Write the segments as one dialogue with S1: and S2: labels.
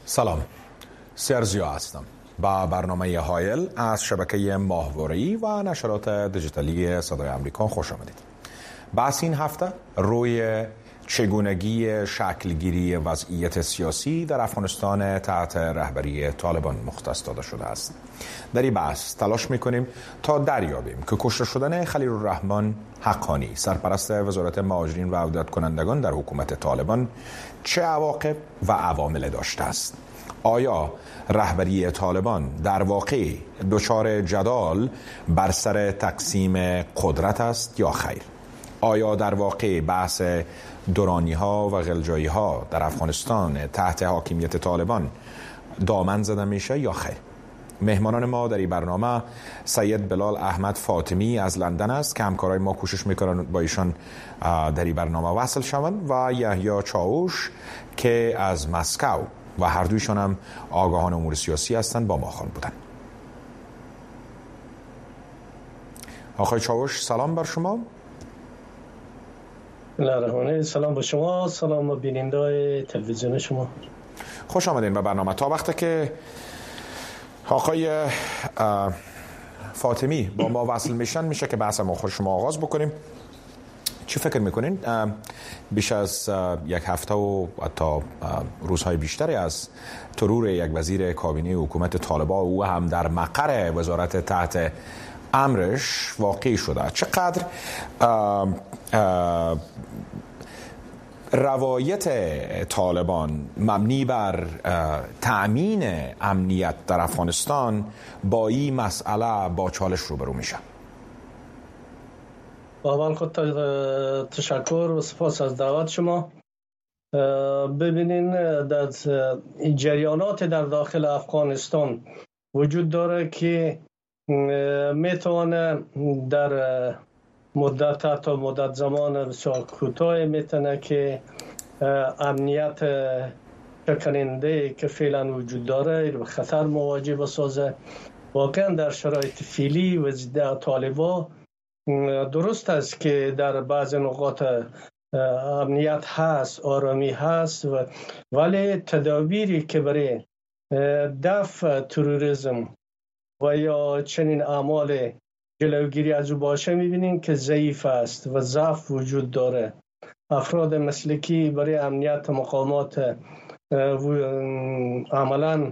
S1: سلام، سرزیو هستم با برنامه هایل از شبکه ماهواره‌ای و نشرات دیجیتالی صدای آمریکا خوش آمدید. بحث این هفته روی چگونگی شکلگیری وضعیت سیاسی در افغانستان تحت رهبری طالبان مختص داده شده است. در این بحث تلاش میکنیم تا دریابیم که کشته شدن خلیل الرحمن حقانی، سرپرست وزارت مهاجرین و عودت کنندگان در حکومت طالبان، چه عواقب و عوامل داشته است. آیا رهبری طالبان در واقع دچار جدال بر سر تقسیم قدرت است یا خیر؟ آیا در واقع بحث دورانی ها و غلجایی ها در افغانستان تحت حاکمیت طالبان دامن زده میشه یا خیر؟ مهمانان ما در این برنامه سید بلال احمد فاطمی از لندن است که همکارای ما کوشش میکنن با ایشان در این برنامه وصل شوند و یحیی چاوش که از مسکو و هر دویشان هم آگاهان امور سیاسی هستند با ما خوان بودن. آقای چاوش سلام بر شما.
S2: سلام به شما، سلام به بیننده تلویزیون شما.
S1: خوش آمدین به برنامه. تا وقتی که آقای فاطمی با ما وصل میشن میشه که بحث ما خود شما آغاز بکنیم. چی فکر میکنین؟ بیش از یک هفته و حتی روزهای بیشتری از ترور یک وزیر کابینه حکومت طالبان او هم در مقر وزارت تحت امرش واقع شده. چقدر روایت طالبان مبنی بر تأمین امنیت در افغانستان با این مسئله با چالش روبرو میشه؟
S2: اول خود تشکر و سپاس از دعوت شما. ببینین در جریانات در داخل افغانستان وجود داره که میتونه در مدت زمان بسیار کوتاه میتونه که امنیت شکننده که فعلا وجود داره به خطر مواجه بسازه. واقعا در شرایط فعلی و طالبان درست است که در بعض نقاط امنیت هست، آرامی هست، ولی تدابیری که برای دفع تروریسم و یا چنین اعمال جلوگیری از او باشه میبینیم که ضعیف است و ضعف وجود داره. افراد مسلکی برای امنیت مقامات عملا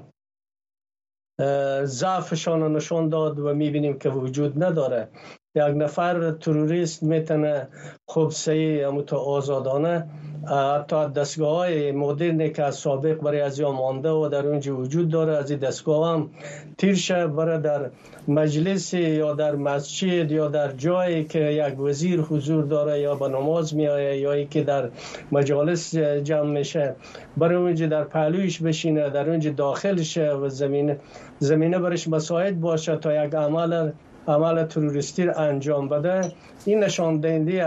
S2: ضعفشان نشان داد و میبینیم که وجود نداره. یک نفر تروریست میتونه خوب صحیح اموتا آزادانه حتی دستگاه های مدرنی که از سابق برای از یا مانده و در اونجا وجود داره، از این دستگاه هم تیرشه برای در مجلس یا در مسجد یا در جایی که یک وزیر حضور داره یا به نماز می آید یا ای که در مجالس جمع میشه برای اونجا در پهلویش بشینه، در اونجا داخل شه و زمینه برش مساعد باشه تا یک عمل تروریستی انجام بده. این نشان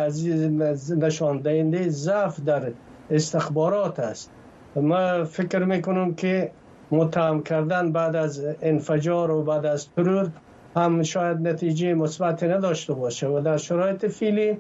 S2: دهنده ضعف در استخبارات است. ما فکر میکنم که متهم کردن بعد از انفجار و بعد از ترور هم شاید نتیجه مثبت نداشته باشه و در شرایط فعلی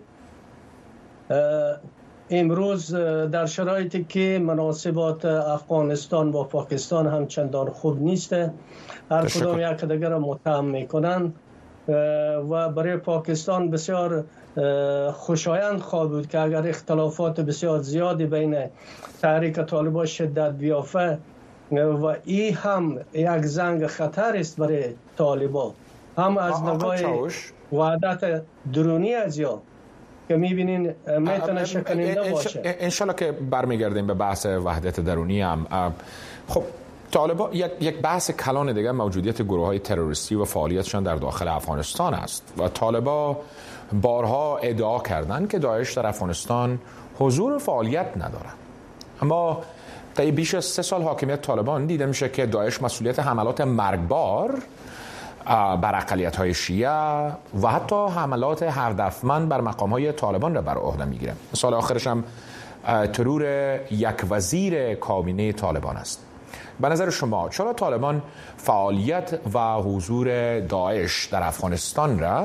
S2: امروز در شرایطی که مناسبات افغانستان با پاکستان هم چندان خوب نیست، هر کدام یک دیگر را متهم میکنن و برای پاکستان بسیار خوشایند خواهد بود که اگر اختلافات بسیار زیادی بین تحریک طالبان شدت بیافته و این هم یک زنگ خطر است برای طالبان، هم از نگاه وحدت درونی از یا که میبینین میتونه شکننده باشه.
S1: انشالله که برمیگردیم به بحث وحدت درونی هم. خب طالبان یک بحث کلان دیگه موجودیت گروه‌های تروریستی و فعالیتشان در داخل افغانستان است و طالبان بارها ادعا کردند که داعش در افغانستان حضور و فعالیت ندارد. اما طی بیش از 3 سال حاکمیت طالبان دیده میشه که داعش مسئولیت حملات مرگبار بر اقلیت‌های شیعه و حتی حملات هدفمند بر مقام‌های طالبان را بر عهده میگیره. مثال آخرش هم ترور یک وزیر کابینه طالبان است. به نظر شما چرا طالبان فعالیت و حضور داعش در افغانستان را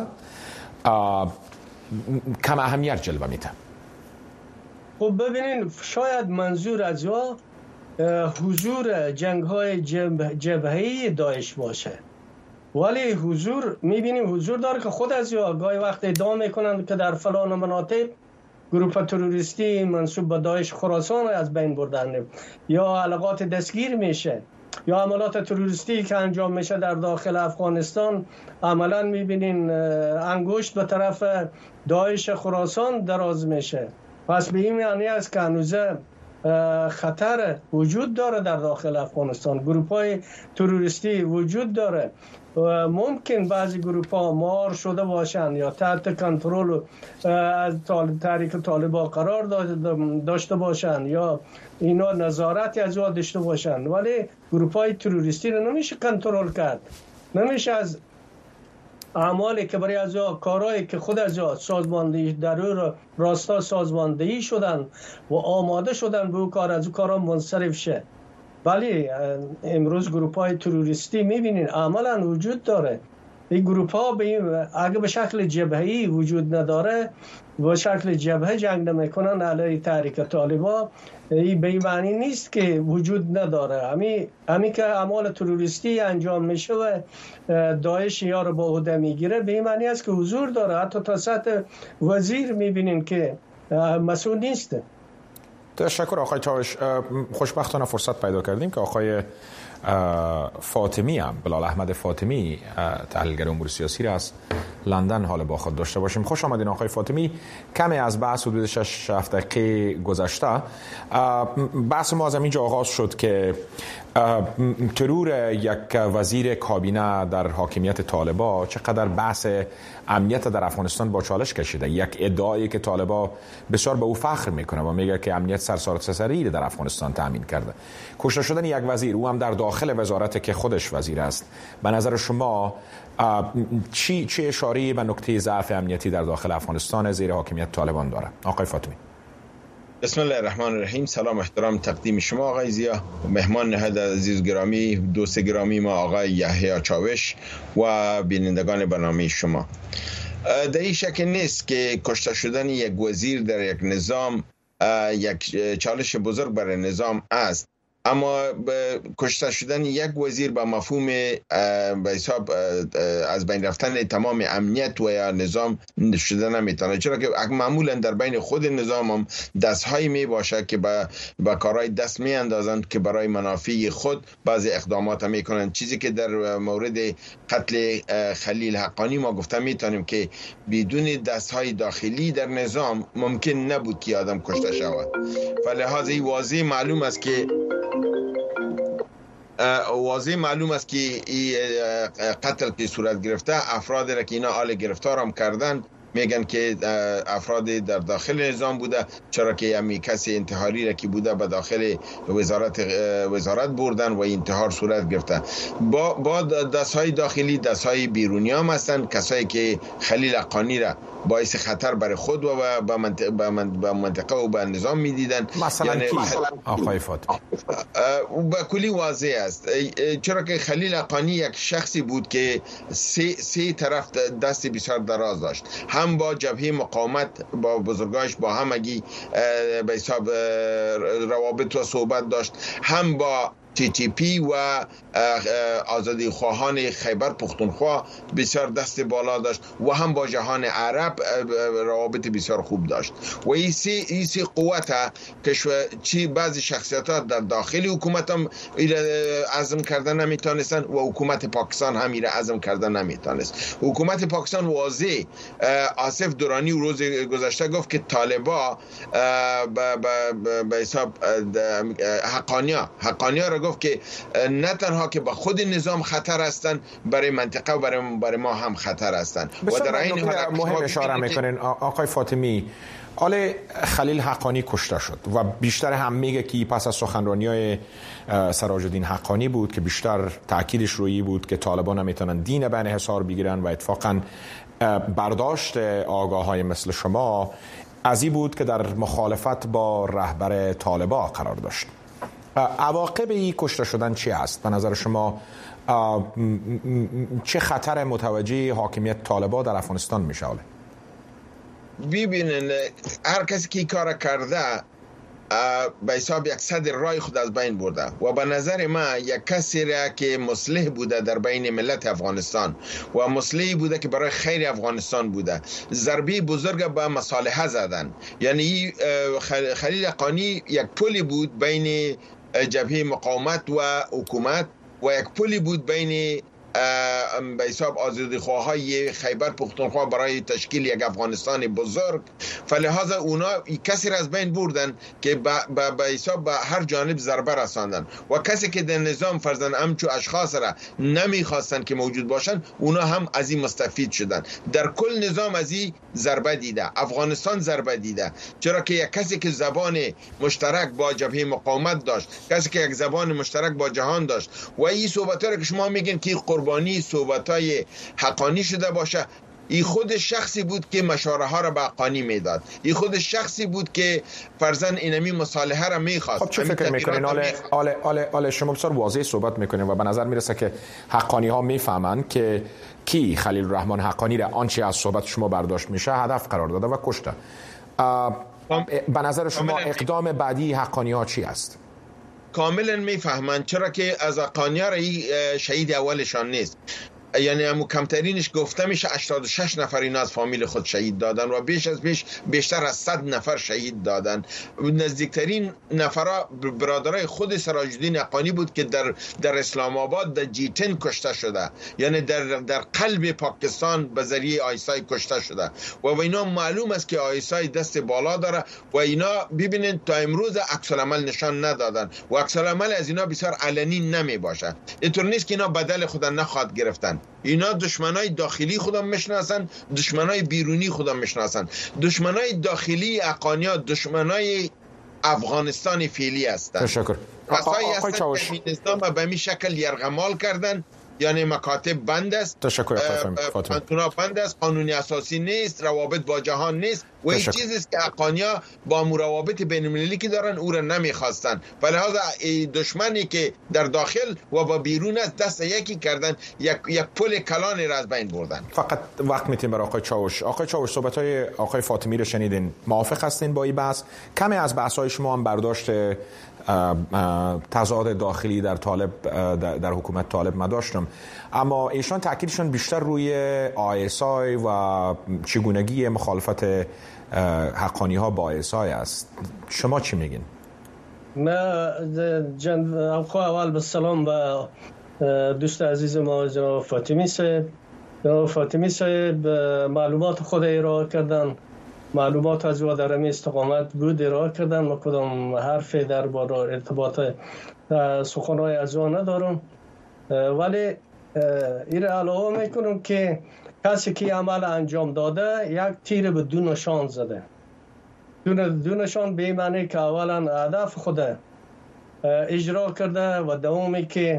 S1: کم اهمیت جلوه میده؟
S2: خب ببینین، شاید منظور از حضور جنگ های جبهه‌ای داعش باشه، ولی حضور میبینیم حضور داره که خود از یا گاهی وقت ادعا میکنند که در فلان مناطق گروه تروریستی منسوب به داعش خراسان از بین بردن، یا علاقات دستگیر میشه، یا عملات تروریستی که انجام میشه در داخل افغانستان. عملا میبینین انگشت به طرف داعش خراسان دراز میشه. پس به این معنی است که هنوزه خطر وجود داره در داخل افغانستان، گروه های تروریستی وجود داره. ممکن بعضی گروه ها مار شده باشند یا تحت کنترل از تحریک طالبان قرار داشته باشند یا اینا نظارتی از او داشته باشند، ولی گروه های تروریستی رو نمیشه کنترل کرد. نمیشه از اعمالی که برای از کارهایی که خود از سازماندهی در او راستا سازماندهی شدن و آماده شدن به او کار، از او کارها منصرف شه. ولی امروز گروپ های تروریستی میبینین عملا وجود داره. این گروپ ها اگه به شکل جبهه‌ای وجود نداره، به شکل جبهه جنگ نمیکنن علیه تحریک طالبان، این به این معنی نیست که وجود نداره. همین که اعمال تروریستی انجام میشه و داعش یا رو با عهده میگیره، به این معنی است که حضور داره. حتی تا سطح وزیر میبینین که مسئول نیست.
S1: تشکر آقای چاوش. خوشبختانه فرصت پیدا کردیم که آقای فاطمی هم، بلال احمد فاطمی، تحلیلگر امور سیاسی را از لندن حال با خود داشته باشیم. خوش آمدین آقای فاطمی. کمی از بحث حدود 6-7 دقیقه گذشته بحث ما از اینجا آغاز شد که ترور یک وزیر کابینه در حاکمیت طالبان چقدر بحث امنیت در افغانستان با چالش کشیده. یک ادعایی که طالبان بسیار به او فخر میکنه و میگه که امنیت سرسری در افغانستان تامین کرده. کشته شدن یک وزیر، او هم در داخل وزارت که خودش وزیر است، به نظر شما چی اشاره‌ای به نکته ضعف امنیتی در داخل افغانستان زیر حاکمیت طالبان داره؟ آقای فاطمی.
S3: بسم الله الرحمن الرحیم. سلام احترام تقدیم شما آقای زیا، مهمان نهاد عزیز گرامی، دوست گرامی ما آقای یحیی چاوش و بینندگان برنامه شما. در این شک نیست که کشته شدن یک وزیر در یک نظام یک چالش بزرگ برای نظام است، اما کشته شدن یک وزیر به مفهوم به حساب از بین رفتن تمام امنیت و یا نظام شده نمیتونه، چرا که معمولا در بین خود نظام هم دستهایی می باشه که به کارهای دست می اندازند که برای منافع خود بعضی اقدامات می کنند. چیزی که در مورد قتل خلیل حقانی ما گفته میتونیم که بدون دستهای داخلی در نظام ممکن نبود که آدم کشته شود. فلهذا واضح معلوم است که این قتل که صورت گرفته، افراد را که اینا آل گرفتار هم کردن میگن که افراد در داخل نظام بوده، چرا که همی کسی انتحاری را که بوده به داخل وزارت بردن و انتحار صورت گرفته. با دستهای داخلی دستهای بیرونی هم هستن، کسایی که خلیل حقانی را باعث خطر برای خود و به منطقه و به نظام میدیدن.
S1: مثلا یعنی آقای فاطمی
S3: به کلی واضح است، چرا که خلیل حقانی یک شخصی بود که سه طرف دست بسیار دراز داشت، هم با جبهه مقاومت با بزرگاش با همگی به حساب روابط و صحبت داشت، هم با TTP و آزادی خواهان خیبر پختونخوا بسیار دست بالا داشت و هم با جهان عرب روابط بسیار خوب داشت. و این سی قوت که بعضی شخصیت ها در داخل حکومت هم عزم کردن نمیتونستن و حکومت پاکستان هم ایره عزم کردن نمیتونست. حکومت پاکستان واضح آصف درانی روز گذشته گفت که طالبا به حساب حقانیا را گفت که نه تنها که به خود نظام خطر هستند، برای منطقه و برای ما هم خطر هستند. و در این
S1: مهم اشاره میکنین آقای فاطمی، آل خلیل حقانی کشته شد و بیشتر هم میگه که پس از سخنرانی‌های سراج الدین حقانی بود که بیشتر تاکیدش روی بود که طالبان نمیتونن دین بین حصار بگیرن و اتفاقا برداشت آگاه‌های مثل شما از این بود که در مخالفت با رهبر طالبان قرار داشت. عواقب این کشته شدن چی است؟ به نظر شما چه خطر متوجه حاکمیت طالبان در افغانستان میشه؟
S3: ببینن هر کسی که کار کرده به حساب یک صد رای خود از بین برده و به نظر من یک کسی را که مصلح بوده در بین ملت افغانستان و مصلحی بوده که برای خیر افغانستان بوده، ضربه بزرگ به مصالحه زدن. یعنی خلیل حقانی یک پلی بود بین جبهه مقاومت و حکومت و یک پلی بود بین به حساب آزادیخواهای خیبر پختونخوا برای تشکیل یک افغانستان بزرگ. فلهذا اونا کسی را از بین بردن که به حساب به هر جانب ضربه رساندن و کسی که در نظام فرزن همچو اشخاص را نمیخواستن که موجود باشن، اونا هم از این مستفید شدن. در کل نظام از این ضربه دیده، افغانستان ضربه دیده، چرا که یک کسی که زبان مشترک با جبهه مقاومت داشت، کسی که یک زبان مشترک با جهان داشت و این صحبت‌ها را که شما میگین که قربانی صحبت‌های حقانی شده باشه، این خود شخصی بود که مشوره ها را به حقانی میداد، این خود شخصی بود که فرزن اینمی مصالحه را میخواست.
S1: خب چه فکر میکنین؟ آله شما بسیار واضح صحبت میکنین و به نظر میرسه که حقانی ها میفهمن که کی خلیل الرحمن حقانی را آنچه از صحبت شما برداشت میشه هدف قرار داده و کشته. به نظر شما اقدام بعدی حقانی ها چی است؟
S3: کاملا میفهمن، چرا که از حقانی ها را شهید اولشان نیست. یعنی همون کمترینش گفته میشه 86 نفر اینا از فامیل خود شهید دادن و بیشتر از 100 نفر شهید دادن. نزدیکترین نفرها برادرای خود سراج الدین حقانی بود که در اسلام آباد در جیتن کشته شده، یعنی در قلب پاکستان به ذریعه آیسای کشته شده و اینا معلوم است که آیسای دست بالا داره و اینا ببینید تا امروز عکس العمل نشان ندادن و عکس العمل از اینا بسیار علنی نمی باشه. اینطور نیست که اینا بدل خود نخواد گرفتن. اینا دشمنای داخلی خودم میشناسن، دشمنای بیرونی خودم میشناسن. دشمنای داخلی حقانیا دشمنای افغانستان فعلی هستند.
S1: تشکر.
S3: آقای چاوش، نظام به این شکل یرغمال کردن، یعنی مکاتب بند است،
S1: تشکر فاطمه،
S3: کانتونا بند است، قانونی اساسی نیست، روابط با جهان نیست و این چیزی است که حقانیا با روابط بین المللی که دارن او را نمیخواستن. ولهذا دشمنی که در داخل و با بیرون است دست یکی کردن، یک پل کلان را از بین بردن.
S1: فقط وقت میتیم برای آقای چاوش. آقای چاوش، صحبت‌های آقای فاطمی رو شنیدین، موافق هستین با این بحث؟ کمی از بحث‌های شما هم برداشت تضاد داخلی در طالب در حکومت طالب ما داشتم، اما ایشان تاکیدشون بیشتر روی آیسای و چگونگی مخالفت حقانی ها با آیسای است. شما چی میگین؟
S2: من اول به سلام و دوست عزیز ما جناب فاطمی صاحب. جناب فاطمی صاحب معلومات خود ارائه کردن، معلومات از و در استقامت بود ارائه کردن. ما کدام حرف در باره ارتباط سخنهای از آن ندارم، ولی این علاوه میکنم که کسی که عمل انجام داده یک تیر به دو نشان زده. دو نشان به معنی که اولا هدف خود اجرا کرده و دومی که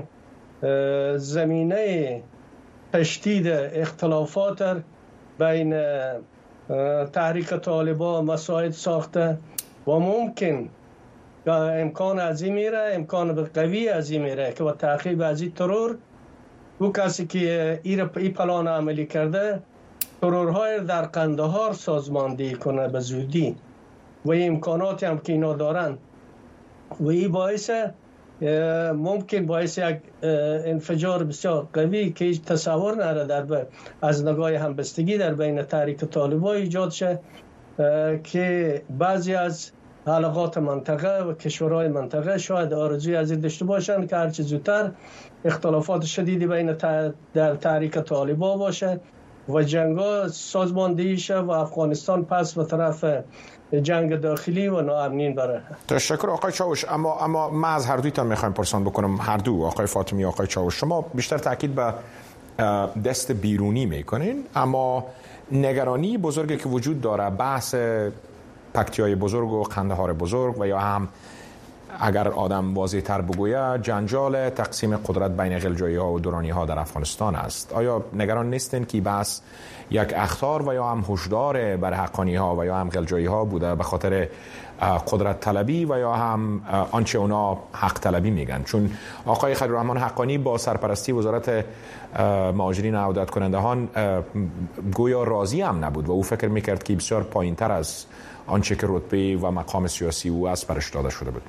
S2: زمینه تشدید اختلافات بین تحریک طالبان مساعد ساخته و ممکن امکان عظیم میره، امکان قوی عظیم میره که با تعقیب از این ترور او کسی که این پلان عملی کرده ترورهای در قندهار سازماندهی کنه به زودی و امکاناتی هم که اینا دارن و این باعث ممکن باعث یک انفجار بسیار قوی که هیچ تصور نره از نگاه همبستگی در بین تحریک طالبان ایجاد شه که بعضی از حلقات منطقه و کشورهای منطقه شاید آرزوی از این داشته باشند که هرچه زودتر اختلافات شدیدی بین در تحریک طالبان باشه و جنگا سازماندهی شه و افغانستان پس به طرف جنگ داخلی و ناامنین بره.
S1: تشکر آقای چاوش. اما ما از هر دویتان میخوایم پرسان بکنم، هر دو، آقای فاطمی و آقای چاوش، شما بیشتر تاکید به دست بیرونی میکنین، اما نگرانی بزرگی که وجود داره بحث پکتیای بزرگ و قندهار بزرگ و یا هم اگر آدم واضح تر بگوید جنجال تقسیم قدرت بین غلجایی ها و درانی ها در افغانستان است. آیا نگران نیستین که بحث یک اخطار و یا هم هشدار بر حقانی ها و یا هم غلجایی ها بوده به خاطر قدرت طلبی و یا هم آنچه اونا حق طلبی میگن؟ چون آقای خلیل‌الرحمن حقانی با سرپرستی وزارت مهاجرین و عودت کنندگان گویا راضی هم نبود و او فکر میکرد که بسیار پایین تر از آنچه که رتبه و مقام سیاسی او از برش داده شده بود.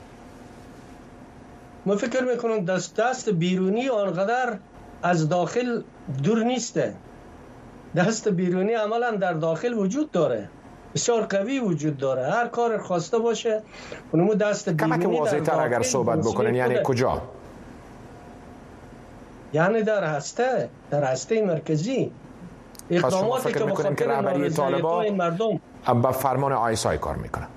S2: من فکر میکنم دست بیرونی آنقدر از داخل دور نیسته. دست بیرونی عملا در داخل وجود داره، بسیار قوی وجود داره. هر کار خواسته باشه اونمو دست بیرونی
S1: کمک واضح تر اگر صحبت بکنن یعنی کجا؟
S2: یعنی در هسته مرکزی اقداماتی که بخاطر
S1: که رهبری طالبان
S2: مردم
S1: با فرمان آیسای کار میکنه.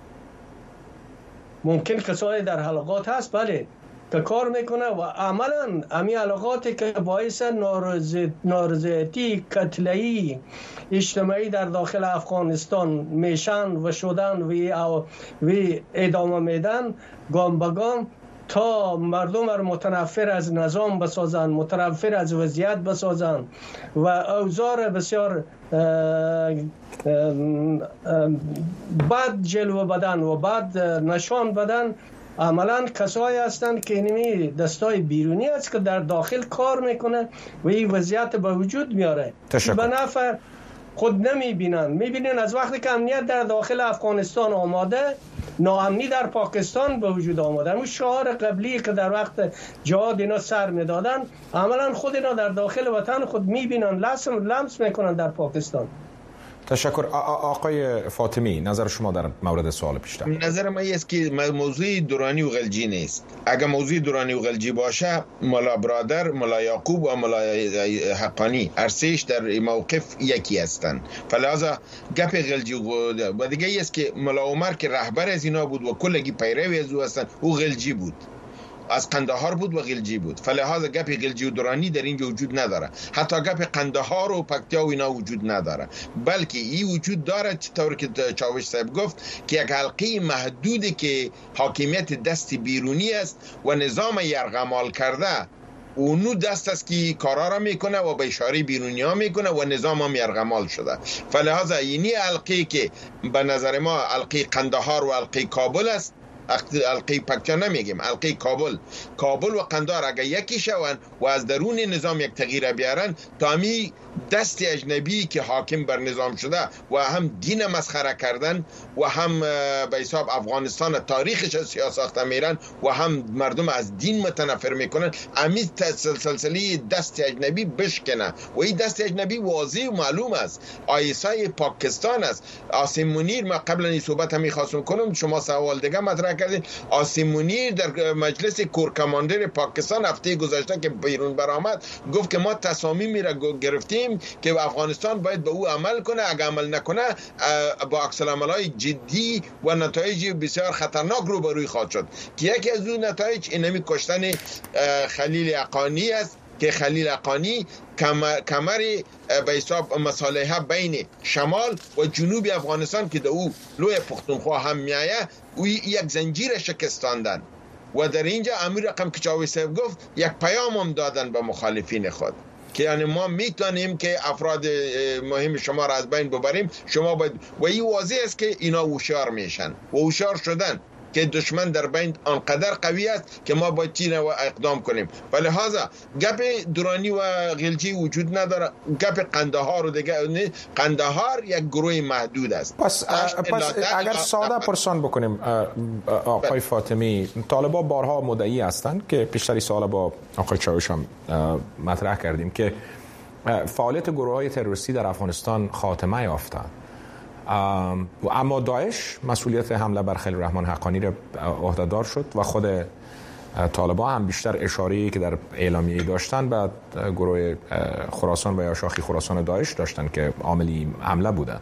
S2: ممکن کسایی در حلقات هست بله که کار میکنه و عملا امی حلقاتی که باعث نارضایتی کتله‌ای اجتماعی در داخل افغانستان میشن و شدن و ادامه میدن گام به گام تا مردم را متنفر از نظام بسازن، متنفر از وضعیت بسازن و اوضاع بسیار بد جلوه بدن و بد نشان بدن. عملا کسایی هستند که اینمی دستای بیرونی است که در داخل کار میکنه و این وضعیت به وجود میاره. به نفع خود نمیبینن. میبینن از وقتی که امنیت در داخل افغانستان آماده، ناامنی در پاکستان به وجود آمده. اون شعار قبلی که در وقت جهاد اینا سر میدادن عملا خود اینا در داخل وطن خود میبینن، لمس میکنن در پاکستان.
S1: تشکر. آقای فاطمی، نظر شما در مورد سوال پیشتر؟
S3: نظر من است که موضوع درانی و غلجی نیست. اگر موضوع درانی و غلجی باشه، ملا برادر، ملا یعقوب و ملا حقانی ارسیش در موقف یکی هستند. فلذا گپ غلجی و دیگه است که ملا عمر که رهبر از اینا بود و کلگی پیروی از او هستند، او غلجی بود، از قندهار بود و غلجی بود. فلهذا گپ غلجی و درانی در اینجا وجود نداره. حتی گپ قندهار و پکتیا و اینا وجود نداره، بلکه این وجود داره طور که چاوش صاحب گفت که یک حلقه محدودی که حاکمیت دست بیرونی است و نظام یرغمال کرده اونو دست است که کارا را میکنه و به اشاره بیرونی ها میکنه و نظام هم یرغمال شده. فلهذا اینی حلقه که به نظر ما حلقه قندهار و حلقه کابل است، حلقه پکتیا نمیگیم، حلقه کابل و قندهار اگر یکی شوند و از درون نظام یک تغییر بیارن، تا همی دست اجنبی که حاکم بر نظام شده و هم دین مسخره کردن و هم به حساب افغانستان تاریخش از سیاست میرن و هم مردم از دین متنفر میکنن، امی سلسله دست اجنبی بشکنه. و این دست اجنبی واضح و معلوم است، آیسای پاکستان است. عاصم منیر، ما قبلا این صحبت همی خواستم کنم، شما سوال دیگه مطرح کردین. عاصم منیر در مجلس کور کماندر پاکستان هفته گذشته که بیرون برآمد گفت که ما تصامیمی را گرفتیم که افغانستان باید به او عمل کنه، اگر عمل نکنه با عکس‌العمل‌های جدی و نتایج بسیار خطرناک روبروی خواهد شد. که یکی از اون نتایج اینمی کشتن خلیل حقانی است که خلیل حقانی کمر به حساب مصالحه بین شمال و جنوب افغانستان که در او لوی پختونخوا هم میایه و یک زنجیر شکستاندن. و در اینجا امیر رقم که چاوی صاحب گفت یک پیام هم دادن به مخالفین خود که یعنی ما میتونیم که افراد مهم شما را از بین ببریم، شما باید. و این واضح است که اینا هوشیار میشن و هوشیار شدن که دشمن در بین آنقدر قوی است که ما باید چین و اقدام کنیم. ولی لحاظا گپ درانی و غلجی وجود نداره. گپ قندهار و دیگه، قندهار یک گروه محدود است.
S1: پس اگر ساده پرسان بکنیم آقای فاطمی، طالبا بارها مدعی هستند که پیشتری سال با آقای چاوش هم مطرح کردیم که فعالیت گروه‌های تروریستی در افغانستان خاتمه یافته، اما داعش مسئولیت حمله بر خلیل‌الرحمن حقانی را عهده‌دار شد و خود طالبان هم بیشتر اشاره‌ای که در اعلامیه داشتن به گروه خراسان و یا شاخی خراسان داعش داشتن که عاملی حمله بوده.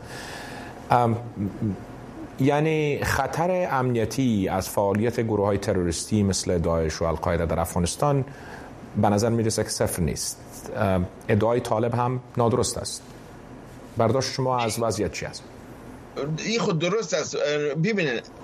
S1: یعنی خطر امنیتی از فعالیت گروه‌های تروریستی مثل داعش و القاعده در افغانستان به نظر میرسه که صفر نیست. ادعای طالب هم نادرست است. برداشت شما از وضعیت چی است؟
S3: این خود درست است. ببینید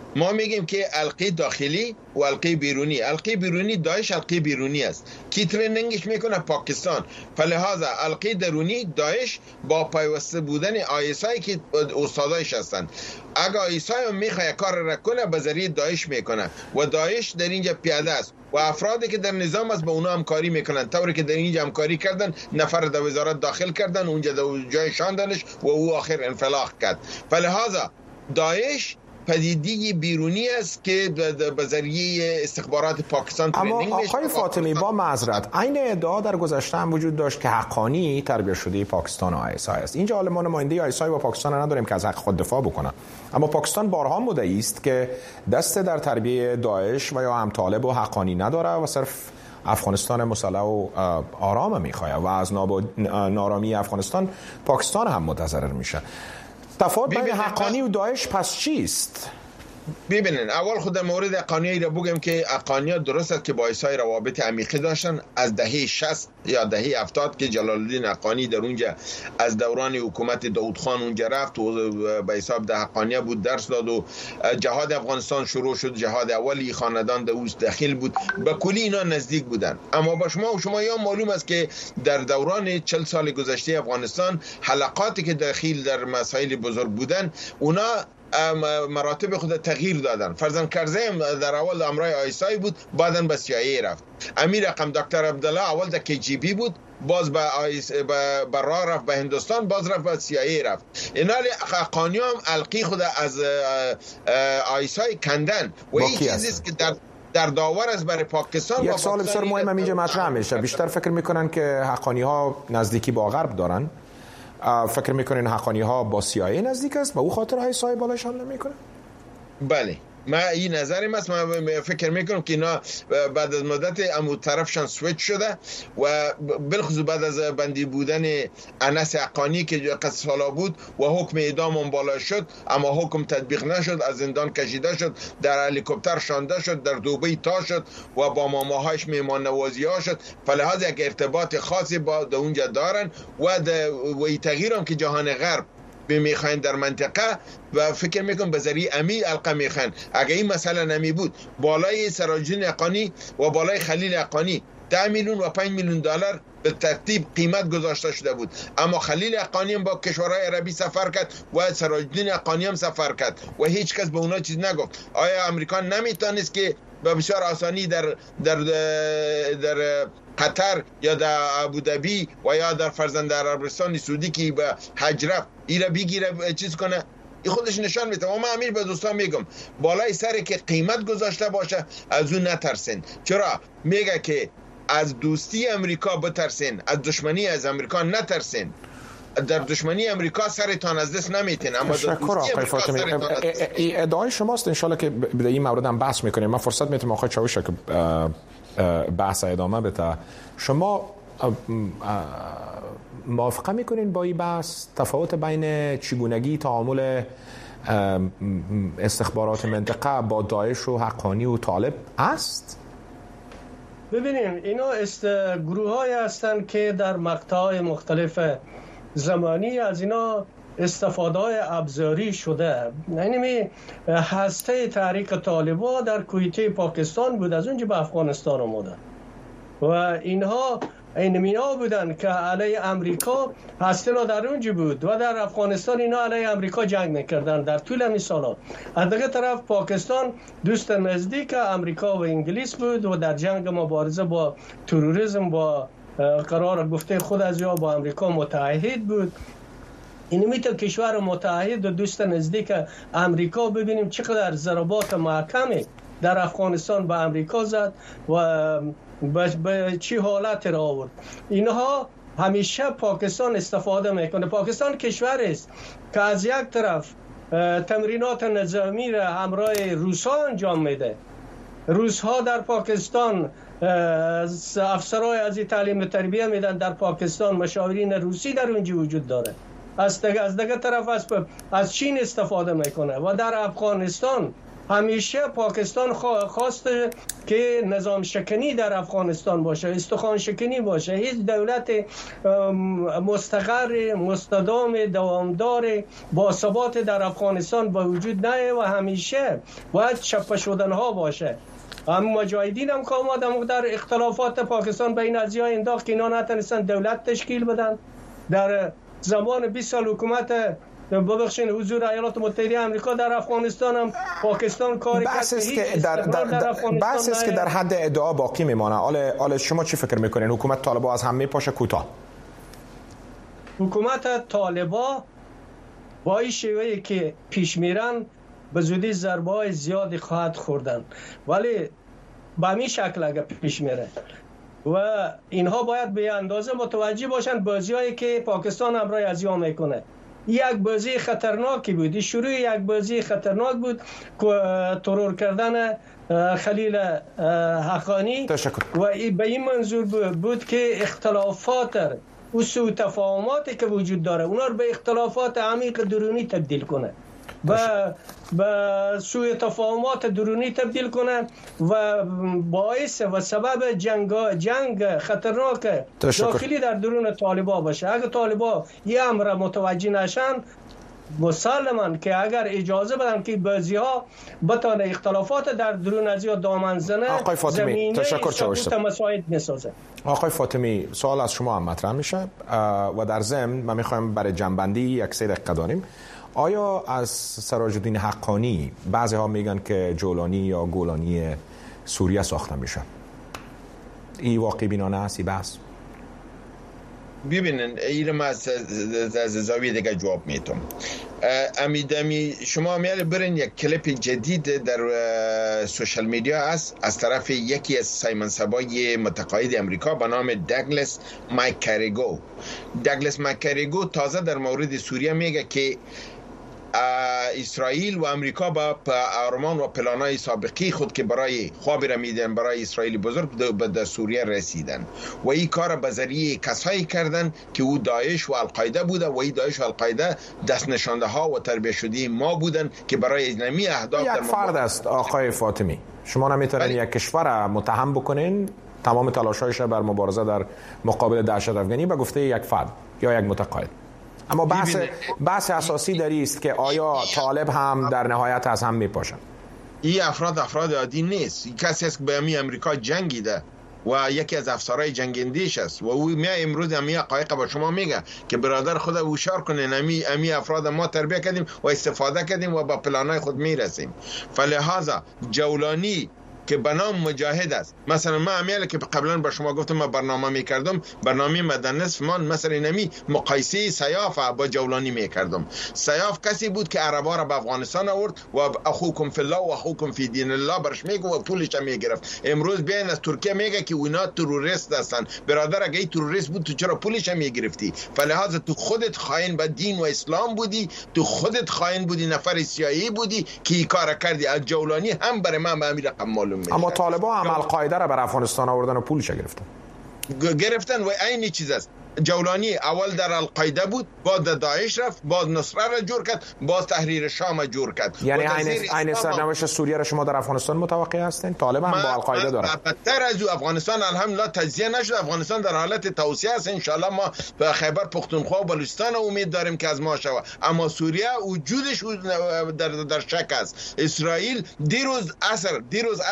S3: ما میگیم که حلقه داخلی و حلقه بیرونی. حلقه بیرونی داعش حلقه بیرونی است کی ترینینگش میکنه پاکستان. فلهذا حلقه درونی داعش با پیوسته بودن آیسای که استادایش هستند. اگه آیسای هم میخواه کار را کنه به ذریعه داعش میکنه و داعش در اینجا پیاده است و افرادی که در نظام است با اونا همکاری میکنن. طوری که در اینجا همکاری کردن، نفر در وزارت داخل کردن، اونجا جای شاندنش و او آخر انفلاق کرد. فلهذا داعش پدیده بیرونی است که به ذریعه استخبارات پاکستان
S1: اما آقای فاطمی با معذرت این ادعا در گذشته هم وجود داشت که حقانی تربیت شده پاکستان و آیسای است. اینجا حالا ما نماینده آیسای و پاکستان نداریم که از حق خود دفاع بکنه، اما پاکستان بارها مدعی است که دست در تربیت داعش و یا هم طالب و حقانی نداره و صرف افغانستان مسلح و آرام میخواه و از نارامی افغانستان پاکستان هم متضرر میشه. تفاوت بین حقانی و داعش پس چیست؟
S3: ببینن اول خود مورد حقانی را بگم که حقانی ها درست است که با آیسای روابط عمیقی داشتن از دهه 60 یا دهه 70 که جلال الدین حقانی در اونجا از دوران حکومت داود خان اونجا رفت و به حساب ده حقانی بود درس داد و جهاد افغانستان شروع شد. جهاد اولی خاندان دوست داخل بود، به کلی اینا نزدیک بودن. اما با شما یا معلوم است که در دوران 40 سال گذشته افغانستان حلقاتی که داخل در مسائل بزرگ بودن اونا مراتب خود تغییر دادن. فرزند کرزی در اول امرای آیسای بود، بعدن به CIA رفت. امیر رقم دکتر عبدالله اول در KGB بود، باز به راه رفت به هندوستان، باز رفت به CIA رفت. اینا حقانی هم حلقی خود از آیسای کندن و این چیزیست که در داور از برای پاکستان.
S1: یک سوال بسیار مهم اینجا مطرح میشه. بیشتر فکر میکنن که حقانی ها نزدیکی با غرب دارن؟ فکر میکنین حقانی ها با CIA نزدیک است و او خاطر آیسای بالاش حمله میکنه؟
S3: بله، ما این نظرم است. من فکر میکنم که اینا بعد از مدت امو طرفشان سویچ شده و بالخصوص بعد از بندی بودن انس حقانی که قصد سالا بود و حکم اعدام هم بالا شد اما حکم تطبیق نشد، از زندان کشیده شد، در هلیکوپتر شانده شد، در دبی تا شد و با ماماهاش میهمان نوازی ها شد. فلهذا یک ارتباط خاصی با اونجا دارن و تغییر هم که جهان غرب میخواین در منطقه و فکر میکنم به ذریعه امی القا میخواین. اگه این مثلا نمی بود بالای سراجدین حقانی و بالای خلیل حقانی 10 میلیون و 5 میلیون دلار به ترتیب قیمت گذاشته شده بود، اما خلیل حقانی هم با کشورهای عربی سفر کرد و سراجدین حقانی هم سفر کرد و هیچ کس به اونا چیز نگفت. آیا امریکا نمیتونست که به بسیار آسانی در قطر یا در ابوظبی و یا در فرزند عربستان سعودی که به حج رفت ایرا بگیره چیز کنه؟ این خودش نشان میده. و من امیر به دوستان میگم بالای سر که قیمت گذاشته باشه از اون نترسین. چرا؟ میگه که از دوستی امریکا بترسین، از دشمنی از امریکا نترسین. در دشمنی امریکا سرتان از دست نمیتین، اما در دوستی امریکا سرتان از دست.
S1: ادعای شماست انشالله که به این مورد هم بحث میکنیم. من فرصت میتونم آقای چاوش که بحث ادامه بده. شما موافقه میکنین با این بحث؟ تفاوت بین چگونگی تعامل استخبارات منطقه با داعش و حقانی و طالب است؟
S2: ببینیم اینا گروه های هستند که در مقطع مختلف زمانی از اینا استفاده های ابزاری شده. یعنی هسته تحریک طالبان در کویته پاکستان بود، از اونجا به افغانستان آمده و اینها اینمینا بودن که علیه امریکا هسته‌ها در اونجا بود و در افغانستان اینا علیه امریکا جنگ میکردن در طول این سال‌ها. از دیگه طرف پاکستان دوست نزدیک امریکا و انگلیس بود و در جنگ مبارزه با تروریسم با قرار گفته خود از یا با امریکا متحد بود. اینمی تا کشور متحد و دوست نزدیک امریکا ببینیم چقدر ضربات محکمی در افغانستان به امریکا زد و به چی حالت را آورد. اینها همیشه پاکستان استفاده میکنه. پاکستان کشور است که از یک طرف تمرینات نظامی را همراه روس‌ها انجام میده. روس‌ها در پاکستان افسرهای از تعلیم و تربیه میدن در پاکستان، مشاورین روسی در اونجا وجود داره. از دیگه طرف از چین استفاده میکنه و در افغانستان همیشه پاکستان خواست که نظام شکنی در افغانستان باشه، استخوان شکنی باشه، هیچ دولت مستقر، مستدام، دوامدار، باثبات در افغانستان به وجود نیه و همیشه باید چپه شدن ها باشه. هم مجاهدین هم که آمدن در اختلافات پاکستان بین ازیا انداخت که اینا نتونستن دولت تشکیل بدن. در زمان 20 سال حکومت ببخشید حضور ایالات متحده آمریکا در افغانستان هم پاکستان کاری کرد
S1: بحث است که در حد ادعا باقی میمانه. حالا شما چی فکر میکنین؟ حکومت طالبا از همه پاشه کوتاه؟
S2: حکومت طالبا با این شیوهی که پیش میرن به زودی ضربه های زیادی خواهد خوردن، ولی به همین شکل اگر پیش میره و اینها باید به اندازه متوجه باشند بازی‌هایی که پاکستان همراه ازیا میکنه. یک بازی خطرناکی بود، شروع یک بازی خطرناک بود که ترور کردن خلیل حقانی و به این منظور بود که اختلافات و سوء تفاهماتی که وجود داره اونا رو به اختلافات عمیق درونی تبدیل کنه، به سوء تفاهمات درونی تبدیل کنه و باعث و سبب جنگ خطرناک داخلی در درون طالبا باشه. اگر طالبا یه امر متوجه نشن، مسلماً که اگر اجازه بدن که بعضی‌ها بتونه اختلافات در درون ازیا دامن زنه،
S1: آقای فاطمی تشکر چاوشتم.
S2: مساعد میسازه.
S1: آقای فاطمی سوال از شما هم مطرح میشه و در ضمن من میخوایم برای جنبندی یک سری دقیقه داریم. آیا از سراج الدین حقانی بعضی ها میگن که جولانی یا گولانی سوریه ساخته میشه؟ این واقعی بینانه است؟ بحث
S3: ببینن این ما از زاویه دیگه جواب میتونم. امیدمی شما میاره برین یک کلیپ جدید در سوشال میدیا است از طرف یکی از سایمن سبای متقاعد امریکا به نام داگلاس مک‌کریگو. داگلاس مک‌کریگو تازه در مورد سوریه میگه که اسرائیل و امریکا با آرمان و پلانای سابقی خود که برای خواب را میدن برای اسرائیل بزرگ به سوریه رسیدن و این کار به ذریعه کسایی کردن که او داعش و القاعده بوده و این داعش و القاعده دست نشانده ها و تربیت شده ما بودن که برای اجنمی اهداف
S1: یک فرد است. آقای فاطمی شما نمیتونین یک کشور متهم بکنین تمام تلاشایش بر مبارزه در مقابل دهشت افغانی به گفته یک فرد یا یک متقاعد. اما بحث اساسی داری است که آیا طالب هم در نهایت از هم میپاشن؟
S3: این افراد عادی نیست. کسی است که به امی امریکا جنگیده و یکی از افسرهای جنگندیش است و او امروز امی حقایق با شما میگه که برادر خود هوشیار کنین. امی افراد ما تربیت کردیم و استفاده کردیم و با پلانای خود میرسیم. فلهذا جولانی که به نام مجاهد است، مثلا من امیاله که قبلا با شما گفتم ما برنامه میکردم، برنامه مدنصف من مثلا نمی مقایسه سیاف با جولانی میکردم. سیاف کسی بود که عربا را به افغانستان آورد و اخوکم فی الله و اخوکم فی دین الله برش میگه و پولش هم میگرفت. امروز بیان از ترکیه میگه که اونا تروریست هستن. برادر اگه تروریست بود تو چرا پولش هم میگرفتی؟ فلهذا تو خودت خائن به دین و اسلام بودی، تو خودت خائن بودی، نفر سیاسی بودی که این کار کردی. از جولانی هم برای من به همین رقم معلوم میشه.
S1: اما طالبان هم القاعده را بر افغانستان آوردن و پولش گرفتن
S3: و عین چیز است. جولانی اول در القاعده بود، بعد در داعش رفت، بعد نصره را جور کرد، بعد تحریر شام جور کرد.
S1: یعنی عین سرنوشت سوریه را شما در افغانستان متوقع هستین؟ طالب هم با القاعده داره.
S3: بدتر از افغانستان الحمدلله تجزیه نشد. افغانستان در حالت توسعه است. ان شاء الله ما به خیبر پختونخوا و بلوچستان امید داریم که از ما شود. اما سوریه وجودش در شک است. اسرائیل دیروز عصر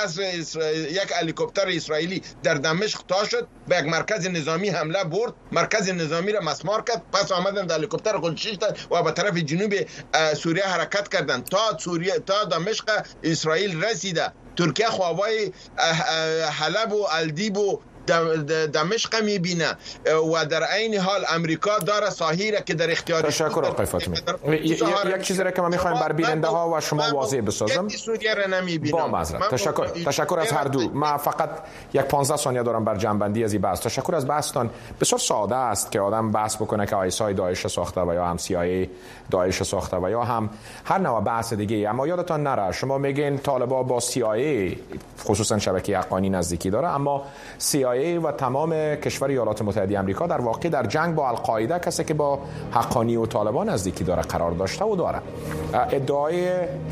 S3: یک هلیکوپتر اسرائیلی در دمشق تا شد، به یک مرکز نظامی حمله برد، مرکز نظامی را مسمار کرد، پس آمدن در هلیکوپتر خودشیش و به طرف جنوب سوریه حرکت کردند تا دمشق اسرائیل رسیده. ترکیه خوابای حلب و الدیب و دمشق میبینه و در عین حال امریکا داره ساحلی را که در اختیار.
S1: تشکر آقای فاطمی. یک چیزی را که من میخوایم بر بیننده ها و شما واضح بسازم. با معذرت. تشکر از هر دو. من فقط یک 15 ثانیه دارم بر جنبندی از این بحث. تشکر از بحثتان. بسیار ساده است که آدم بحث بکنه که آیسای داعش ساخته و یا هم CIA داعش ساخته و یا هم هر نوع بحث دیگه. اما یادتان نره شما میگین طالبان با CIA خصوصا شبکه حقانی نزدیکی داره، اما CIA CIA و تمام کشور ایالات متحده آمریکا در واقع در جنگ با القاعده، کسی که با حقانی و طالبان نزدیکی داره، قرار داشته و داره. ادعای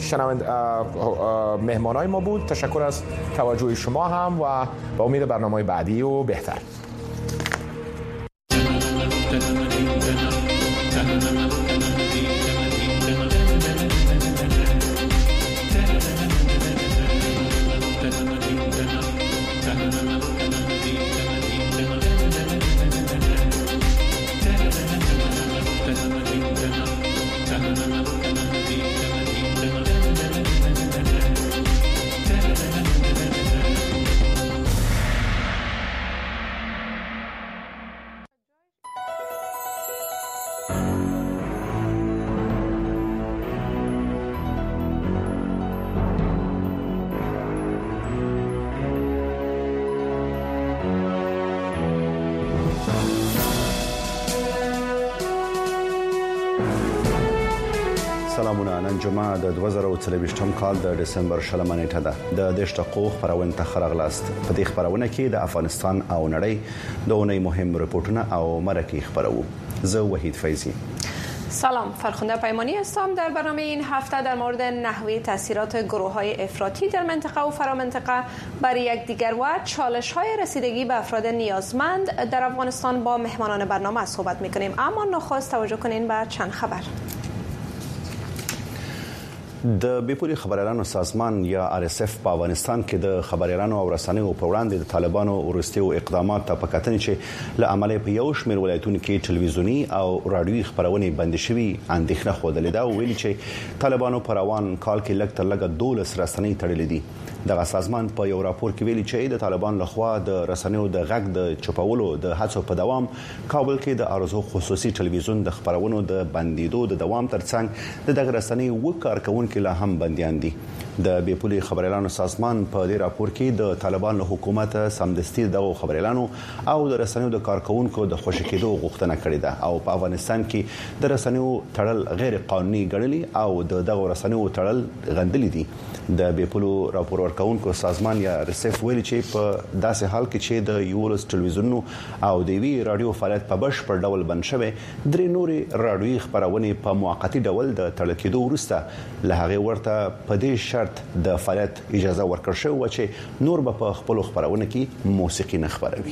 S1: مهمانای ما بود. تشکر از توجه شما هم و با امید برنامه بعدی و بهتر.
S4: سلامونه. نن جمعه د 2023 کال د دسمبر 8 نیټه ده. د دې شتقو خبرونه تخرغلاست. په دې خبرونه کې د افغانستان او نړۍ د اونۍ مهم رپورټونه او مرکه خبرو. زه وحید فیضی.
S5: سلام، فرخنده پیمانی هستم. در برنامه این هفته در مورد نحوه تاثیرات گروه‌های افراطی در منطقه و فرامنطقه بر یکدیگر و چالش‌های رسیدگی به افراد نیازمند در افغانستان با مهمانان برنامه صحبت می‌کنیم. اما نخست توجه کنین به چند خبر.
S4: د بیپوري خبريالانو سازمان یا RSF په افغانستان کې د خبريالانو او رسنیو په وړاندې د طالبانو ورستیو اقدامات ته په کتنې چې له عمله په یو شمېر ولایتونو کې ټلویزیونی او رادیوي خبرونه بند شوي اندېښنه خوده لیدا او ویلي چې طالبانو په روان کال کې لږ تر لږه 12 رسنۍ تړلې دي. دغه سازمان په یو راپور کې ویلي چې د طالبان لخوا د رسنیو د غږ د چپولو د هڅو په دوام کابل کې د ارزو خصوصي ټلویزیون د خبرونو د بندیدو د دوام ترڅنګ د دغه رسنۍ وکارکونکو لا هم بنديان دي. د بیپوري خبريالانو سازمان په دې راپور کې د طالبان له حکومت سمدستي دغه خبريالانو او د رسنیو د کارکونکو د خوشی کېدو غوښتنه کړې ده او په افغانستان کې د رسنیو تړل غیر قانوني ګڼلي او دغه رسنیو تړل غندلي دي. د بیپورو راپور ورکونکو سازمان یا RSF ویلي چې په داسې حال کې چې د یولس ټلویزیونونو او د وی رادیو فعالیت په بشپړ ډول بند شوی، درې نوري رادیوي خبرونه په موقتی ډول د تړل کېدو وروسته له هغه ورته په دې شرط د فعالیت اجازه ورکړل شوې چې نور به په خپل خبرونه کې موسیقي نه خبروي.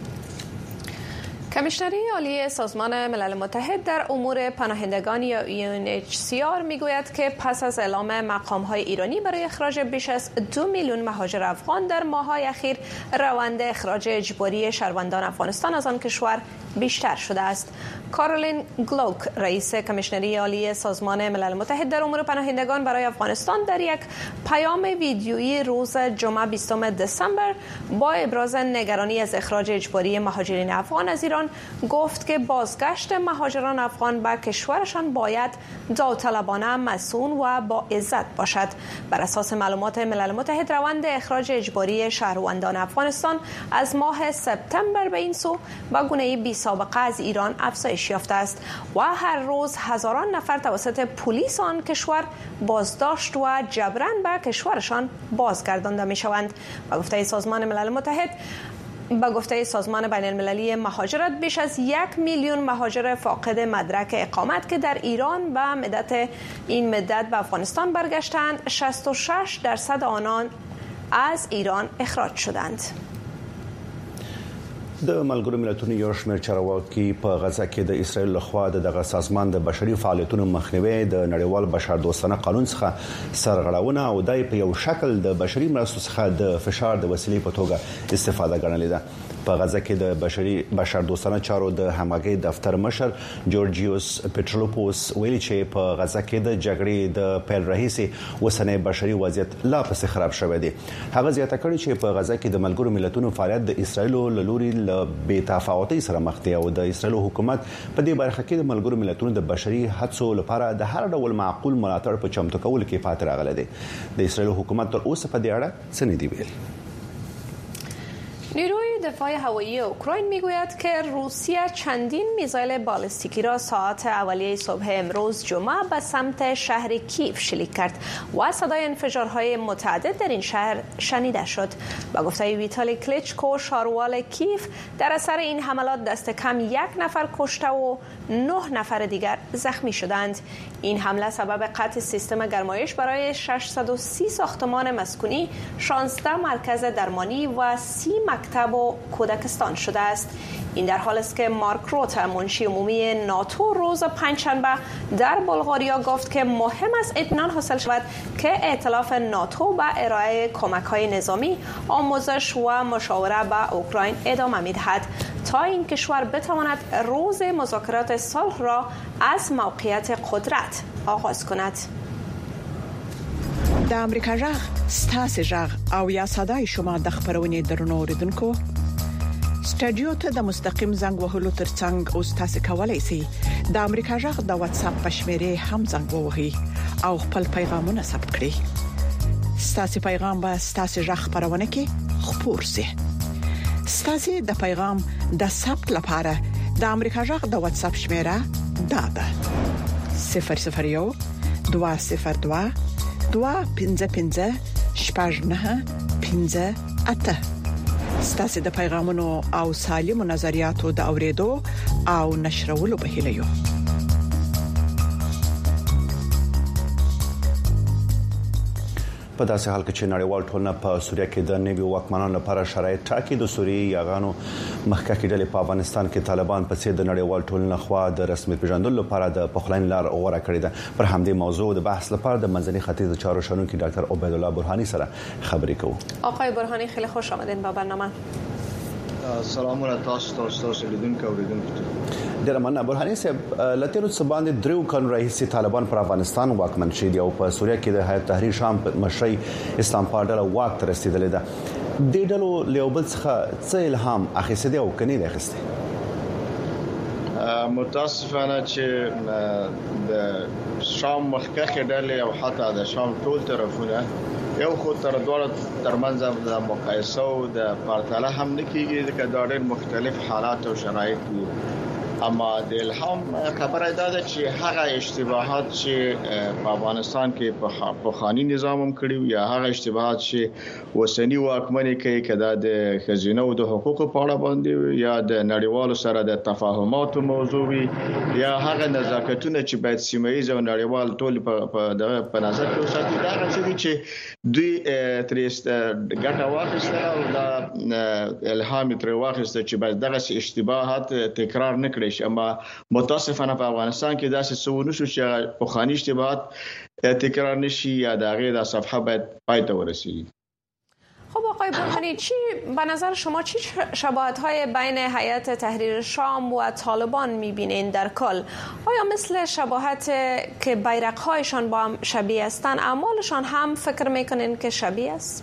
S5: کمیشنری عالی سازمان ملل متحد در امور پناهندگان یا UNHCR میگوید که پس از اعلام مقام‌های ایرانی برای اخراج بیش از 2 میلیون مهاجر افغان در ماه‌های اخیر، روند اخراج اجباری شهروندان افغانستان از آن کشور بیشتر شده است. کارولین گلوک، رئیس کمیشنری عالی سازمان ملل متحد در امور پناهندگان برای افغانستان، در یک پیام ویدیویی روز جمعه 20 دسامبر با ابراز نگرانی از اخراج اجباری مهاجرین افغان از ایران گفت که بازگشت مهاجران افغان به کشورشان باید داوطلبانه، مصون و با عزت باشد. بر اساس معلومات ملل متحد، روند اخراج اجباری شهروندان افغانستان از ماه سپتامبر به این سو با گونه‌ای بی‌سابقه از ایران افزایش یافته است و هر روز هزاران نفر توسط پلیس آن کشور بازداشت و جبراً به کشورشان بازگردانده می‌شوند. با گفته سازمان ملل متحد، با گفته سازمان بین المللی مهاجرت، بیش از 1 میلیون مهاجر فاقد مدرک اقامت که در ایران به این مدت به افغانستان برگشتند، 66% آنان از ایران اخراج شدند.
S4: د ملګرو ملتونو یو شمېر چارواکي په غزه کې د اسرایل لخوا دغه سازمان د بشري فعالیتونو مخنیوي د نړیوال بشردوستانه قانون څخه سرغړونه او دای په یو شکل د بشري مرستو څخه د فشار د وسیلې په توګه استفاده ګڼلې ده. په غزه کې د بشردوستانه چارو د همغږي دفتر مشر جورجیوس پټرولوپوس ویلي چې په غزه کې د جګړې د پیل راهیسې وسنۍ بشري وضعیت لا پسې خراب شوی دی. هغه زیاته کړې چې په غزه کې د ملګرو ملتونو فعالیت د اسرایل له لوري له بې تفاوتۍ سره مخ دی او د اسرایل حکومت په دې برخه کې د ملګرو ملتونو د بشري هڅو لپاره د هر ډول معقول ملاتړ په چمتو کولو کې پاتې راغلی دی. د اسرایل حکومت تر اوسه په دې اړه څه نه دی ویلي.
S5: نیروی دفاع هوایی اوکراین میگوید که روسیه چندین میزایل بالستیکی را ساعات اولیه صبح امروز جمعه به سمت شهر کیف شلیک کرد و صدای انفجارهای متعدد در این شهر شنیده شد. با گفته ویتالی کلیچکو، شاروال کیف، در اثر این حملات دست کم 1 نفر کشته و 9 نفر دیگر زخمی شدند. این حمله سبب قطع سیستم گرمایش برای 630 ساختمان مسکونی، 16 مرکز درمانی و 30 مکتب و کودکستان شده است. این در حالی است که مارک روته، منشی عمومی ناتو، روز پنجشنبه در بلغاریا گفت که مهم است اطمینان حاصل شود که ائتلاف ناتو به ارائه کمک‌های نظامی، آموزش و مشاوره به اوکراین ادامه می‌دهد تا این کشور بتواند روز مذاکرات صلح را از موقعیت قدرت آغاز کند.
S6: د امریکا جغ ستاسو جغ او یا صداي شما د خبرونې درنو اوریدونکو سټډیو ته د مستقیم زنګ وهلو ترڅنګ او ستاسو کولای شئ د امریکا جغ د واتس اپ پښمنه هم زنګ ووهئ او خپل پیغامونه ثبت کړئ. ستاسو پیغام به ستاسو جغ خبرونه کې خپور شي. ستاسو د پیغام د ثبت لپاره د امریکا جغ د واتس اپ شمیره دا 001 202 255 شپږ 9 5 ستاسو د پیغامونو او سالمو نظریاتو د اوریدو او نشرولو په هیله یو.
S4: په داسې حال کې چې نړیوال ټولنه په سوریه کې د نوي واکمنانو لپاره شرایط ټاکي، د سوریې یاغانو مخکښې ډلې په افغانستان کې طالبان په څیر د نړیوال ټولنې خوا د رسمي پیژندلو لپاره د پخلاین لار غوره کړې ده. پر همدې موضوع د بحث لپاره د منځني ختیځ چارو شنونکي ډاکټر عبید الله برهانی سره خبرې کوو.
S5: آقای برهانی خیلی خوش آمدین به برنامه.
S7: سلام علیکم تاسو لیدونکو
S4: ډیر مننه. برهانی صاحب، لته څه باندې دریو کال راهیسې طالبان پر افغانستان واکمن شي دي او په سوریه کې د حیات تحریر شام مشري اسلام پاډر واک ته رسیدلې ده. د ډلو لیوبل څخه څه الهام اخیسته دی او کني دی اخیسته؟
S7: متاسفانه چې د شام مخکښ ډلې او حتی د شام ټول طرفونه یو خو تر دوړ ترمنځ د مقایسه او د پرتله هم نکېږي ځکه دا ډېر مختلف حالات او شرایط دي. اما د الهام خبره ده چې هغه اشتباهات چې په افغانستان کې په خاني نظام هم کړیو یا هغه اشتباهات چې وسنی واکمنۍ کوي کدا د خزینه او د حقوقو په اړه باندې یا د نړیوالو سره د تفاهماتو موضوع وي یا هغه نزاکتونه چې باید سیمایي او نړیوال ټول په نظر کې وساتي، دا غوښتي چې دوی ترېست ګټه واخیسته او دا الهام تر واخیسته چې باید دغه اشتباهات تکرار نه کړي. اما متاسفانه په افغانستان کې داسې څه ونشو چې په خاني اشتباهات تکرار نشي یا د غیر د صفحه باید پای ته ورسیږي.
S5: خب آقای برهانی، چی به نظر شما چی شباهت‌های بین هیئت تحریر شام و طالبان می‌بینید در کل؟ آیا مثل شباهت که بیرق‌هایشان با هم شبیه هستند، اعمالشان هم فکر می‌کنین که شبیه است؟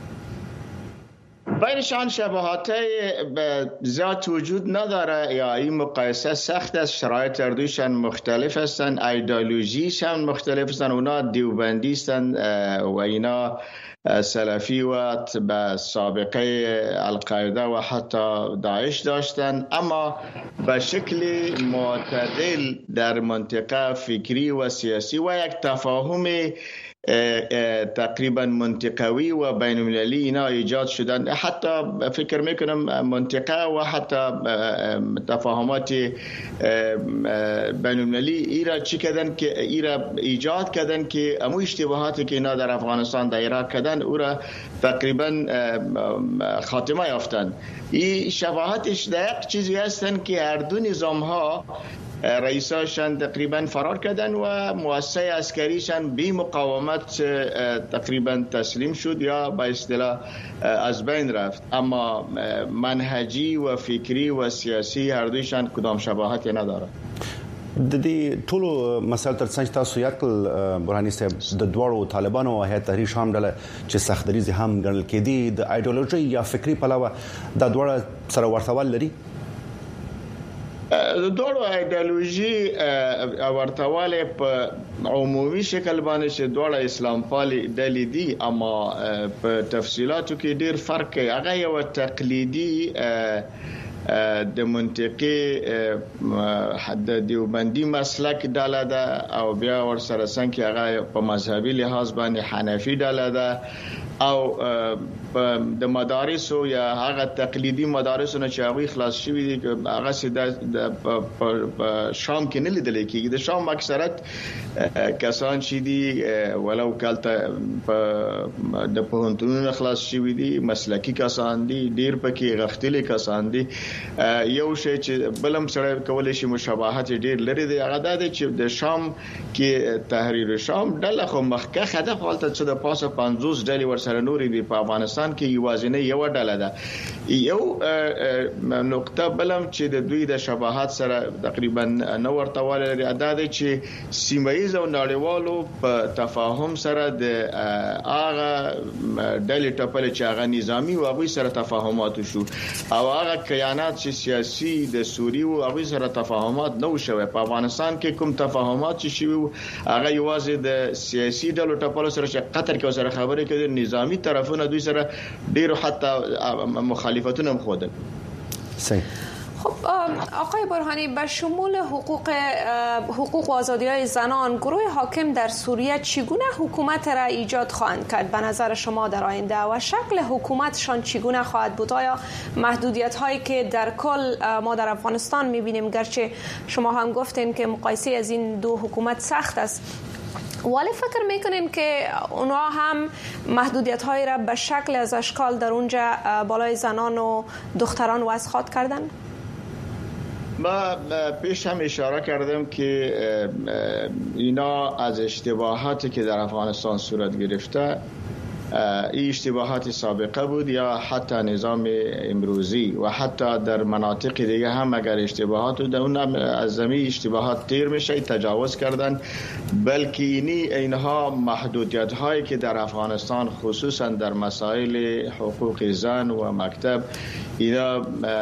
S7: بینشان شباهات زیاد وجود نداره یا این مقایسه سخت است. شرایط اردویشان مختلف هستند، ایدئولوژیشان مختلف هستند. اونا دیوبندی هستند و اینا سلفی و به سابقه القاعده و حتی داعش داشتند، اما به شکل معتدل در منطقه فکری و سیاسی و یک تفاهم تقریبا منطقوی و بین المللی اینا ایجاد شدن. حتی فکر میکنم منطقه و حتی تفاهمات بین المللی ایرا چی کردن که ایرا ایجاد کردن که امو اشتباهاتی که اینا در افغانستان در عراق کردن او را تقریبا خاتمه یافتن. این شباهتش در یک چیزی هستن که هر دو نظام ها رئیساشان تقریبا فرار کردن و مؤسسه عسکریشان بی مقاومت تقریبا تسلیم شد یا به اصطلاح از بین رفت، اما منهجی و فکری و سیاسی هر دویشان کدام شباهتی نداره.
S4: د دې ټولو مسایل ترڅنګ تاسو یاکل برهانی صاحب د دوړو طالبانو او هیئت تحریر شام ډله چې سختدریزي هم ګڼل کېدي د ایدئولوژي یا فکری پلوه د دوړو سره ورتول لري؟
S7: د دوړو ایدئولوژي ورتواله په عمومي شکل باندې چې دوړه اسلام پالي ډلې دي اما په تفصيلاتو کې ډیر فرق کوي. هغه یو تقلیدي د منطقي حد دیوبندي مسلک ډاله ده او بیا ور سره څنګه هغه په مذهبي لحاظ باندې حنفي ډاله ده او د مدارسو یا هغه تقلیدي مدارسونو چې هغه خلاص شوی دي هغه سید په شام کې نه لیدل کېږي. د شام اکثریت کسان چې دي ولو کالته د پوهنتونونو خلاص شوی دي مسلکی کسان دي ډیر پکې غختلي کسان دي. یو شی چې بلم سره کولای شي مشابهت ډیر لري دی هغه د چې د شام کې تحریر شام ډله خو مخکې خده حالت چې د پاسه 50 ډلې ور سره نورې دي په افغانستان کې یوازینی یو ډله ده. یو نقطه بلم چې د دوی د شباهت سره تقریبا نو ورته ولري ادا دي چې سیمایي او نړیوالو په تفاهم سره د هغه ډلې ټپل چې هغه نظامی او هغه سره تفاهمات شو او هغه کیانات چې سیاسي د سوریه او هغه سره تفاهمات نو شوه. په افغانستان کې کوم تفاهمات چې شوه هغه یوازې د سیاسي ډلو ټپل سره چې قطر کې سره خبرې کوي نظامی طرفونه دوی سره ډیر حتی مخالفتونه هم خوده.
S5: صحیح. خب آقای برهانی به شمول حقوق و آزادی‌های زنان گروه حاکم در سوریه چگونه حکومت را ایجاد خواهند کرد به نظر شما در آینده و شکل حکومتشان چگونه خواهد بود؟ آیا محدودیت‌هایی که در کل ما در افغانستان می‌بینیم گرچه شما هم گفتین که مقایسه از این دو حکومت سخت است ولی فکر میکنین که اونا هم محدودیت‌هایی را به شکل از اشکال در اونجا بالای زنان و دختران وضع خواهد کردن؟
S7: ما پیش هم اشاره کردم که اینا از اشتباهاتی که در افغانستان صورت گرفته این اشتباهات سابقه بود یا حتی نظام امروزی و حتی در مناطق دیگه هم اگر اشتباهات بود اون از زمین اشتباهات تیر میشه تجاوز کردن بلکه اینها محدودیت هایی که در افغانستان خصوصا در مسائل حقوق زن و مکتب اینا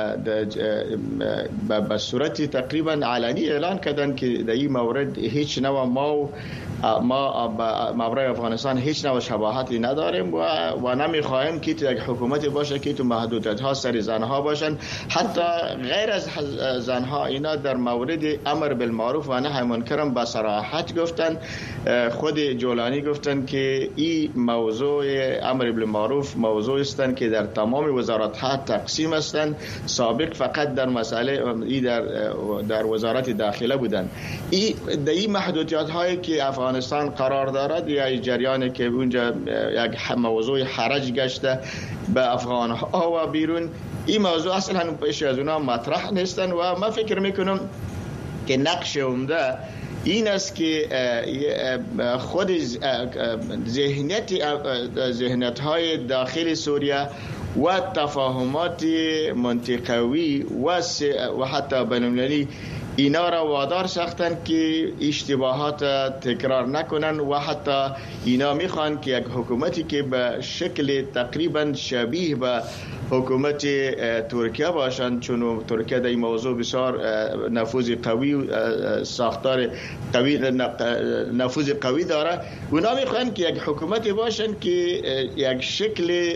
S7: به صورت تقریبا علنی اعلان کردن که در این مورد هیچ نوع ما برای افغانستان هیچ نوع شباهتی نداریم و نمیخواهیم که یک حکومتی باشه که تو محدودیت ها سر زنها باشن. حتی غیر از زنها اینا در مورد امر بالمعروف و نهی منکر به صراحت گفتن. خود جولانی گفتن که این موضوع امر بالمعروف موضوع استن که در تمام وزارت ها تقسیم هستند. سابق فقط در مسئله در وزارت داخله بودن. این محدودیت هایی که افغانستان قرار دارد یا جریانی که اونجا یک موضوع حرج گشته به افغان ها و بیرون این موضوع اصلا پیش از اونا مطرح نیستن و من فکر میکنم که نقش عمده این است که خود ذهنیت های داخل سوریه و تفاهمات منطقوی و حتی بین‌المللی اینا را وادار ساختن که اشتباهات تکرار نکنن و حتی اینا میخوان که یک حکومتی که به شکل تقریبا شبیه به حکومت ترکیه باشند چون ترکیه در این موضوع بسیار نفوذ قوی ساختار قوی نفوذ قوی داره. اونا میخوان که یک حکومتی باشند که یک شکل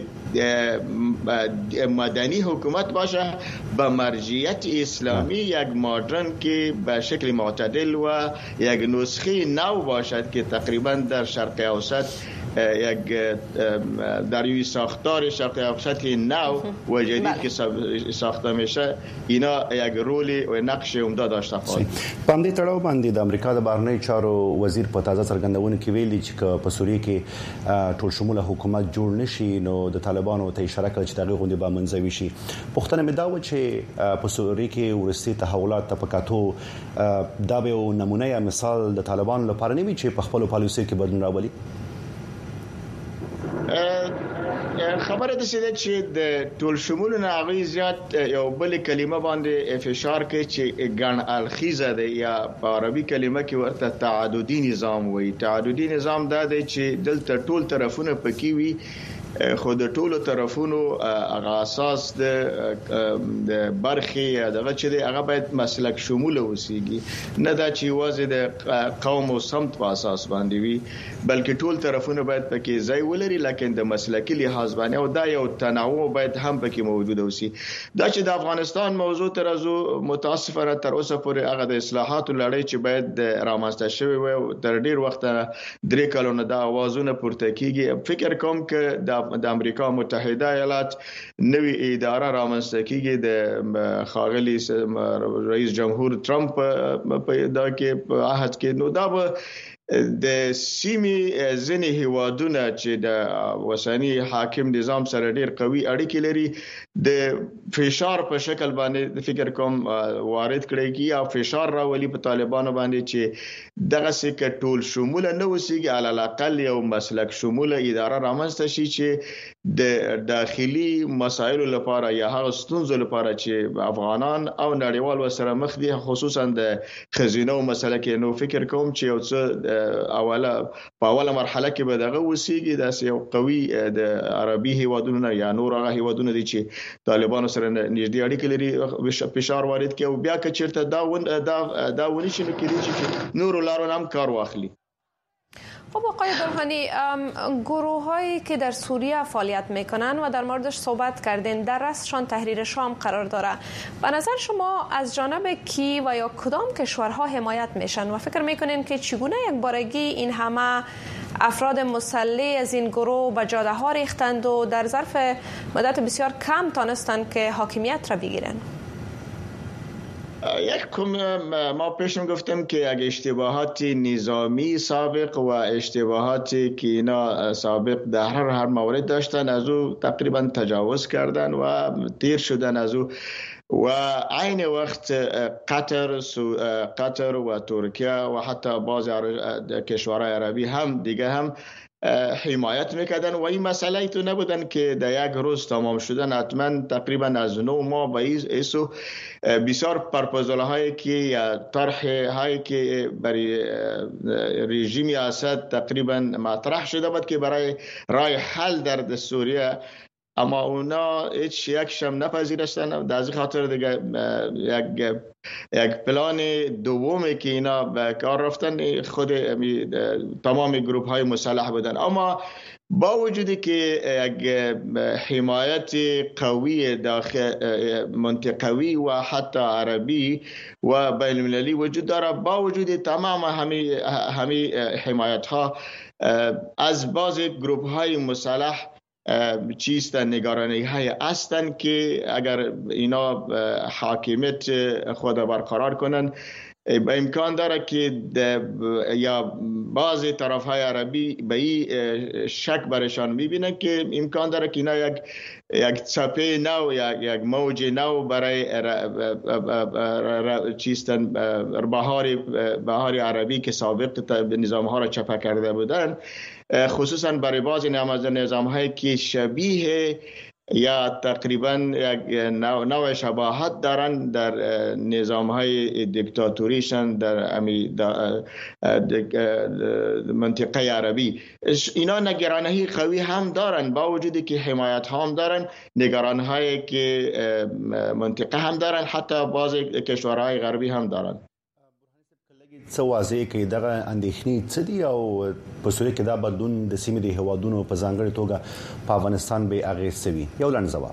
S7: مدنی حکومت باشه به مرجعیت اسلامی یک مدرن که به شکل معتدل و یک نسخه نو باشد که تقریبا در شرق اوسط یک در ساختار شرق اوسط نو و جدید که ساخته میشه اینا یک رول و نقش عمده داشته خواهد.
S4: په همدې تړاو باندې د امریکا د بهرنیو چارو وزیر په تازه څرګندونه کې ویلي چې په سوریه کې ټول شموله حکومت جوړ نشي نو د طالبانو ته اشاره کړې چې دغه غونډه به منځوي شي. پوښتنه مې دا و چې په سوریه کې ورستي تحولات په کاتو دا به نمونه یا مثال د طالبانو لپاره نه وي چې په خپل پالیسي کې بدلون راولي.
S7: خبره ده چې د ټول شمول نه هغه زیات یو بل کلمه باندې فشار کوي چې ګڼ الخیزه ده یا په عربي کلمه کې ورته تعددي نظام وایي. تعددي نظام دا دی چې دلته ټول طرفونه پکې وي خو د ټولو طرفونو هغه اساس د برخي دغه چې هغه باید مسلک شمول اوسيږي نه دا چې واځي د قوم او سمت په اساس باندې وي بلکې ټول طرفونه باید پکې ځای ولري لکه د مسلکي لحاظ باندې او دا یو تنوع باید هم پکې موجود اوسي دا چې د افغانستان موضوع ترازو متاسفانه تر اوسه پورې هغه د اصلاحاتو لړۍ چې باید رامنځته شوی و تر ډیر وخت 3 کلونه دا اوازونه پورته کیږي فکر کوم چې د امریکا متحده ایالات نوې اداره رامنځته کیږي د خاغلی رئیس جمهور ترامپ په دا کې په عهد کې نو دا د سیمې ځینې هیوادونه چې د وسنی حاکم نظام سره ډیر قوي اړیکې لري د فشار په شکل باندې فکر کوم وارد کړي کی یا فشار راولي په طالبانو باندې چې دغه څه ټول شمول نه وسیږي علي الاقل یو مسلک شمول اداره رامنځته شي چې د داخلي مسایلو لپاره یا هغه ستونزو لپاره چې افغانان او نړیوال وسره مخ دي خصوصا د خزینه او مسله کې نو فکر کوم چې یو څه په اوله مرحله کې به دغه وسیږي د یو قوي د عربي هیوادونو یا نور هغه هیوادونو دي چې طالبانو سره نږدې اړیکې لري فشار وارد کوي او بیا که چیرته دا ونی شي نو کېږي چې نور لارو هم کار واخلي.
S5: خب آقای برهانی گروه‌هایی که در سوریه فعالیت میکنن و در موردش صحبت کردین در رأسشان تحریر شام قرار داره به نظر شما از جانب کی و یا کدام کشورها حمایت میشن و فکر میکنین که چگونه یک بارگی این همه افراد مسلح از این گروه به جاده ها ریختند و در ظرف مدت بسیار کم تانستند که حاکمیت را بگیرن؟
S7: ما پیشم گفتم که اگه اشتباهات نظامی سابق و اشتباهاتی که اینا سابق در هر مورد داشتن از او تقریبا تجاوز کردن و تیر شدن از او و عین وقت قطر و ترکیه و حتی بعض کشورهای عربی هم دیگه هم حمایت میکردن و این مسئله تو نبودن که در یک روز تمام شدن حتما تقریبا از 9 ماه به ایسو بسیار پرپوزال هایی که یا طرح هایی که برای رژیم اسد تقریبا مطرح شده بود که برای راه حل در سوریه اما اونا هیچ یکشم نپذیرفتن در از خاطر دیگه یک پلان دومی که اینا به کار رفتن خود تمام گروپ های مسلح بودن اما با وجودی که یک حمایت قوی داخل منطقوی و حتی عربی و بین المللی وجود داره با وجود تمام همی حمایت ها از بعض گروپ های مسلح چیستن نگرانی های هستند که اگر اینا حاکمیت خود برقرار کنن به امکان داره که یا بعضی طرف های عربی به این شک برشان میبینن که امکان داره که اینا یک چپه نو یک موج نو برای چیستن بهار عربی که سابق نظام ها را چپه کرده بودن خصوصا برای بعضی نظام هایی که شبیه یا تقریبا یک نوع شباهت دارن در نظام های دیکتاتوریشن در منطقه عربی اینا نگرانی قوی هم دارن با وجودی که حمایت هم دارن نگرانی هایی که منطقه هم دارن حتی بعض کشورهای غربی هم دارن
S4: څه واضح کې دغه اندېښنې څه دي او په سوریه کې دا بدلون د سیمې د هیوادونو په ځانګړي توګه په افغانستان به اغېز کوي یو لاندې جواب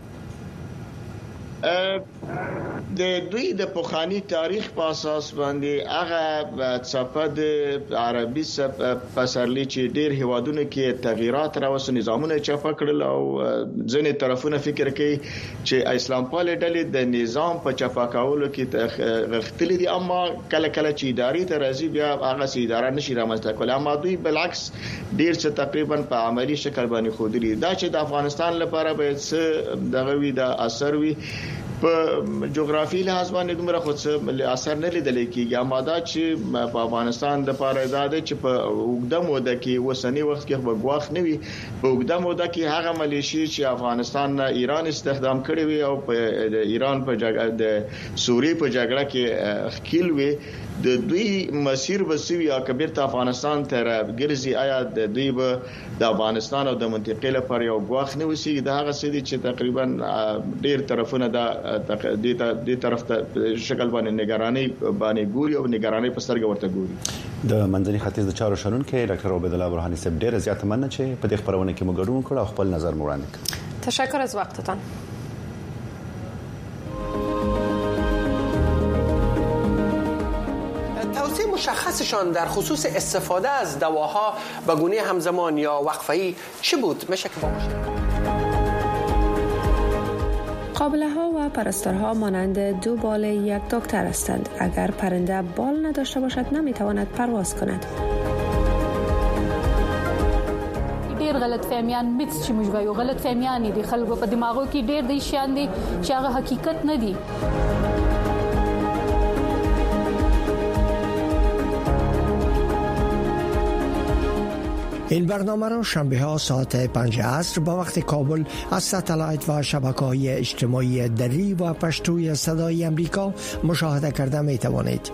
S7: د دوی د پخوانی تاریخ په اساس باندې هغه څپه د عربي پسرلی چې ډیر هیوادونو کې تغیرات راوست نظامونه چپه کړل او ځینې طرفونه فکر کوي چې اسلام پال ډلې د نظام په چپه کولو کې غښتلې دي اما کله کله چې اداري ته راځي بیا هغه سي اداره نشي رامنځته کولای اما دوی بالعکس ډیر څه تقریبا په عملی شکل باندې خودري دا چې د افغانستان لپاره به څه دغه وی د اثر وی په جغرافي لحاظ باندې دومره خو څه اثر نه لیدل کیږي. اما دا چې په افغانستان د پاره زده چې په وګړه موده کې وسنی وخت کې به غواخ نه وي، په وګړه موده کې هغه ملیشي چې افغانستان نه ایران استخدام کړی وي او په ایران په جګړه د سوریه په جګړه کې خکیل وي، د دوی مسیر بسوي یا کبیر ته افغانستان تر ګرځي، آیا د دوی به د افغانستان او د منطقې لپاره یو غواخ نه وسی؟ دا هغه څه دي چې تقریبا ډیر طرفونه د طرف ته شکل باندې نگرانی باندې ګوري او نگرانی په سترګه ورته ګوري.
S4: د منځني ختیځ د چارو شنونکو ډاکټر عبید الله برهانی صاحب ډیر زیات مننه چې په دې خبرونه کې موږ ګډون کړو او خپل نظر وړاندې کړ.
S5: تشکر از وقتتان.
S8: توصیه مشخصشان در خصوص استفاده از دواها به گونه همزمان یا وقفه‌ای چی بود؟ میشه که با
S5: قابله ها و پرستارها مانند دو بال یک دکتر هستند. اگر پرنده بال نداشته باشد نمیتواند پرواز کند.
S9: ډیر غلط فهمیان میتس چې موږ وایو غلط فهمیان دي خلکو په دماغو کې ډیر د شیان دي چې هغه حقیقت نه دي.
S10: این برنامه را شنبه ها ساعت 5 عصر با وقت کابل از ستلایت و شبکه‌های اجتماعی دری و پشتوی صدای امریکا مشاهده کرده می توانید.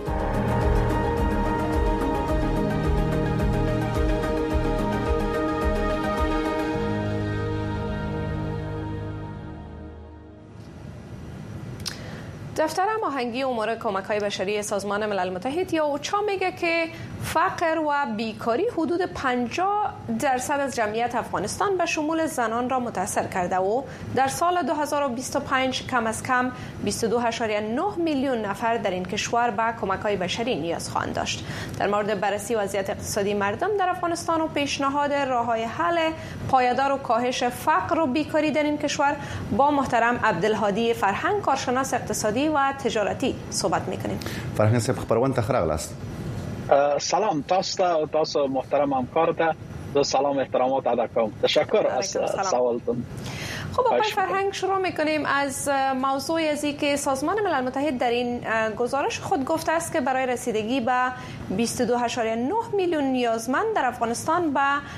S5: دفتر هماهنگی امور کمک‌های بشری سازمان ملل متحد یا اوچا میگه که فقر و بیکاری حدود 50% از جمعیت افغانستان به شمول زنان را متاثر کرده و در سال 2025 کم از کم 22.9 میلیون نفر در این کشور به کمک‌های بشری نیاز خواهند داشت. در مورد بررسی وضعیت اقتصادی مردم در افغانستان و پیشنهاد راه‌های حل پایدار و کاهش فقر و بیکاری در این کشور با محترم عبدالهادی فرهنگ کارشناس اقتصادی و تجارتی صحبت می‌کنیم.
S4: فرهنگ صاحب خبرونه ته راغلاست.
S11: سلام تاسو محترم همکار ته دو سلام احترامات ادا کوم. تشکر از سوالتون.
S5: خب آقای فرهنگ شروع میکنیم از موضوع ازی که سازمان ملل متحد در این گزارش خود گفته است که برای رسیدگی به 22.9 میلیون نیازمند در افغانستان به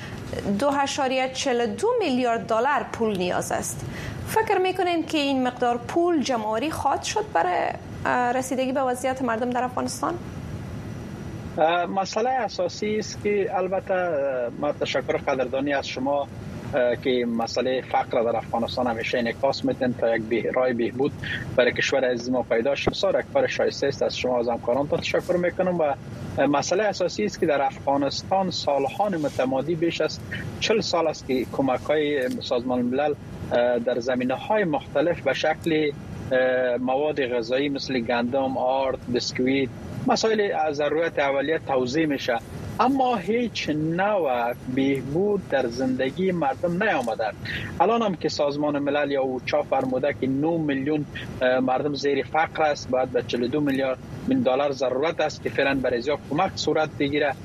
S5: 2.42 میلیارد دلار پول نیاز است. فکر میکنین که این مقدار پول جمع‌آوری خواهد شد برای رسیدگی به وضعیت مردم در افغانستان؟
S11: مسئله اساسی است که البته ما تشکر قدردانی از شما که مسئله فقر در افغانستان همیشه انعکاس میدن تا یک راه بهبود برای کشور عزیز ما پیدا شه. بسیار کار شایسته است. از شما از همکارانتان تشکر میکنم. و مسئله اساسی است که در افغانستان سالهای متمادی بیش از 40 سال است که کمک‌های سازمان ملل در زمینه‌های مختلف به شکل مواد غذایی مثل گندم، آرد، بسکویت، مسائل ضرورت اولیه توزیع میشه، اما هیچ نوع بهبود در زندگی مردم نیامده. الان هم که سازمان ملل یا اوچا فرموده که 9 میلیون مردم زیر فقر است، باید به 42 میلیارد دلار ضرورت است که فعلا برای زیاد کمک صورت بگیره.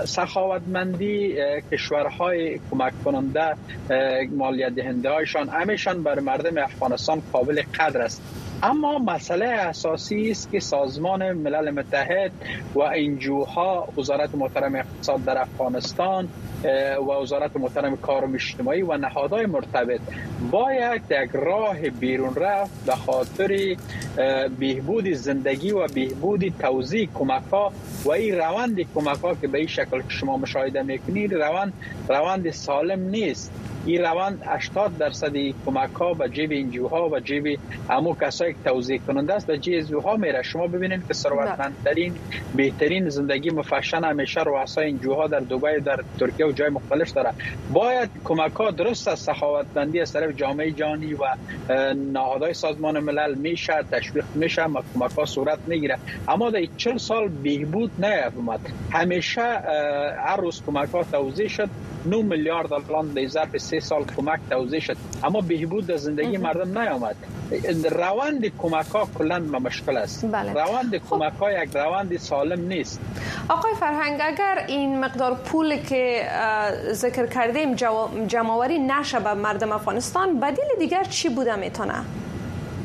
S11: سخاوتمندی کشورهای کمک کننده، مالیات دهنده هایشان همیشان بر مردم افغانستان قابل قدر است. اما مسئله اساسی است که سازمان ملل متحد و انجوها، وزارت محترم اقتصاد در افغانستان و وزارت محترم کار اجتماعی و نهادهای مرتبط باید یک راه بیرون رفت به خاطر بهبود زندگی و بهبود توزیع کمک‌ها و این روند کمک‌ها که به این شکل که شما مشاهده می‌کنید روند سالم نیست. این روند 80% کمک‌ها به جیب انجوها و جیب همو کسایی که توزیع کننده است به جیب انجوها میره. شما ببینید که ثروتمندترین بهترین زندگی مفشن همیشه رؤسای انجوها در دبی، در ترکیه و جای مختلف داره. باید کمک‌ها درست از سخاوتمندی از طرف جامعه جهانی و نهادهای سازمان ملل میشه تشویق میشه، کمک‌ها صورت میگیره. اما در 40 سال بهبود نیامد. همیشه هر روز کمک‌ها توزیع شد. 9 میلیارد دلار در ظرف 3 سال کمک توزیع شد، اما بهبود در زندگی مردم نیامد. روند کمک‌ها کلاً مشکل است.
S5: بله.
S11: روند کمک‌ها یک روند سالم نیست.
S5: آقای فرهنگ، اگر این مقدار پول که ذکر کردیم جمع‌آوری نشه به مردم افغانستان، بدیل دیگر چی بوده میتونه؟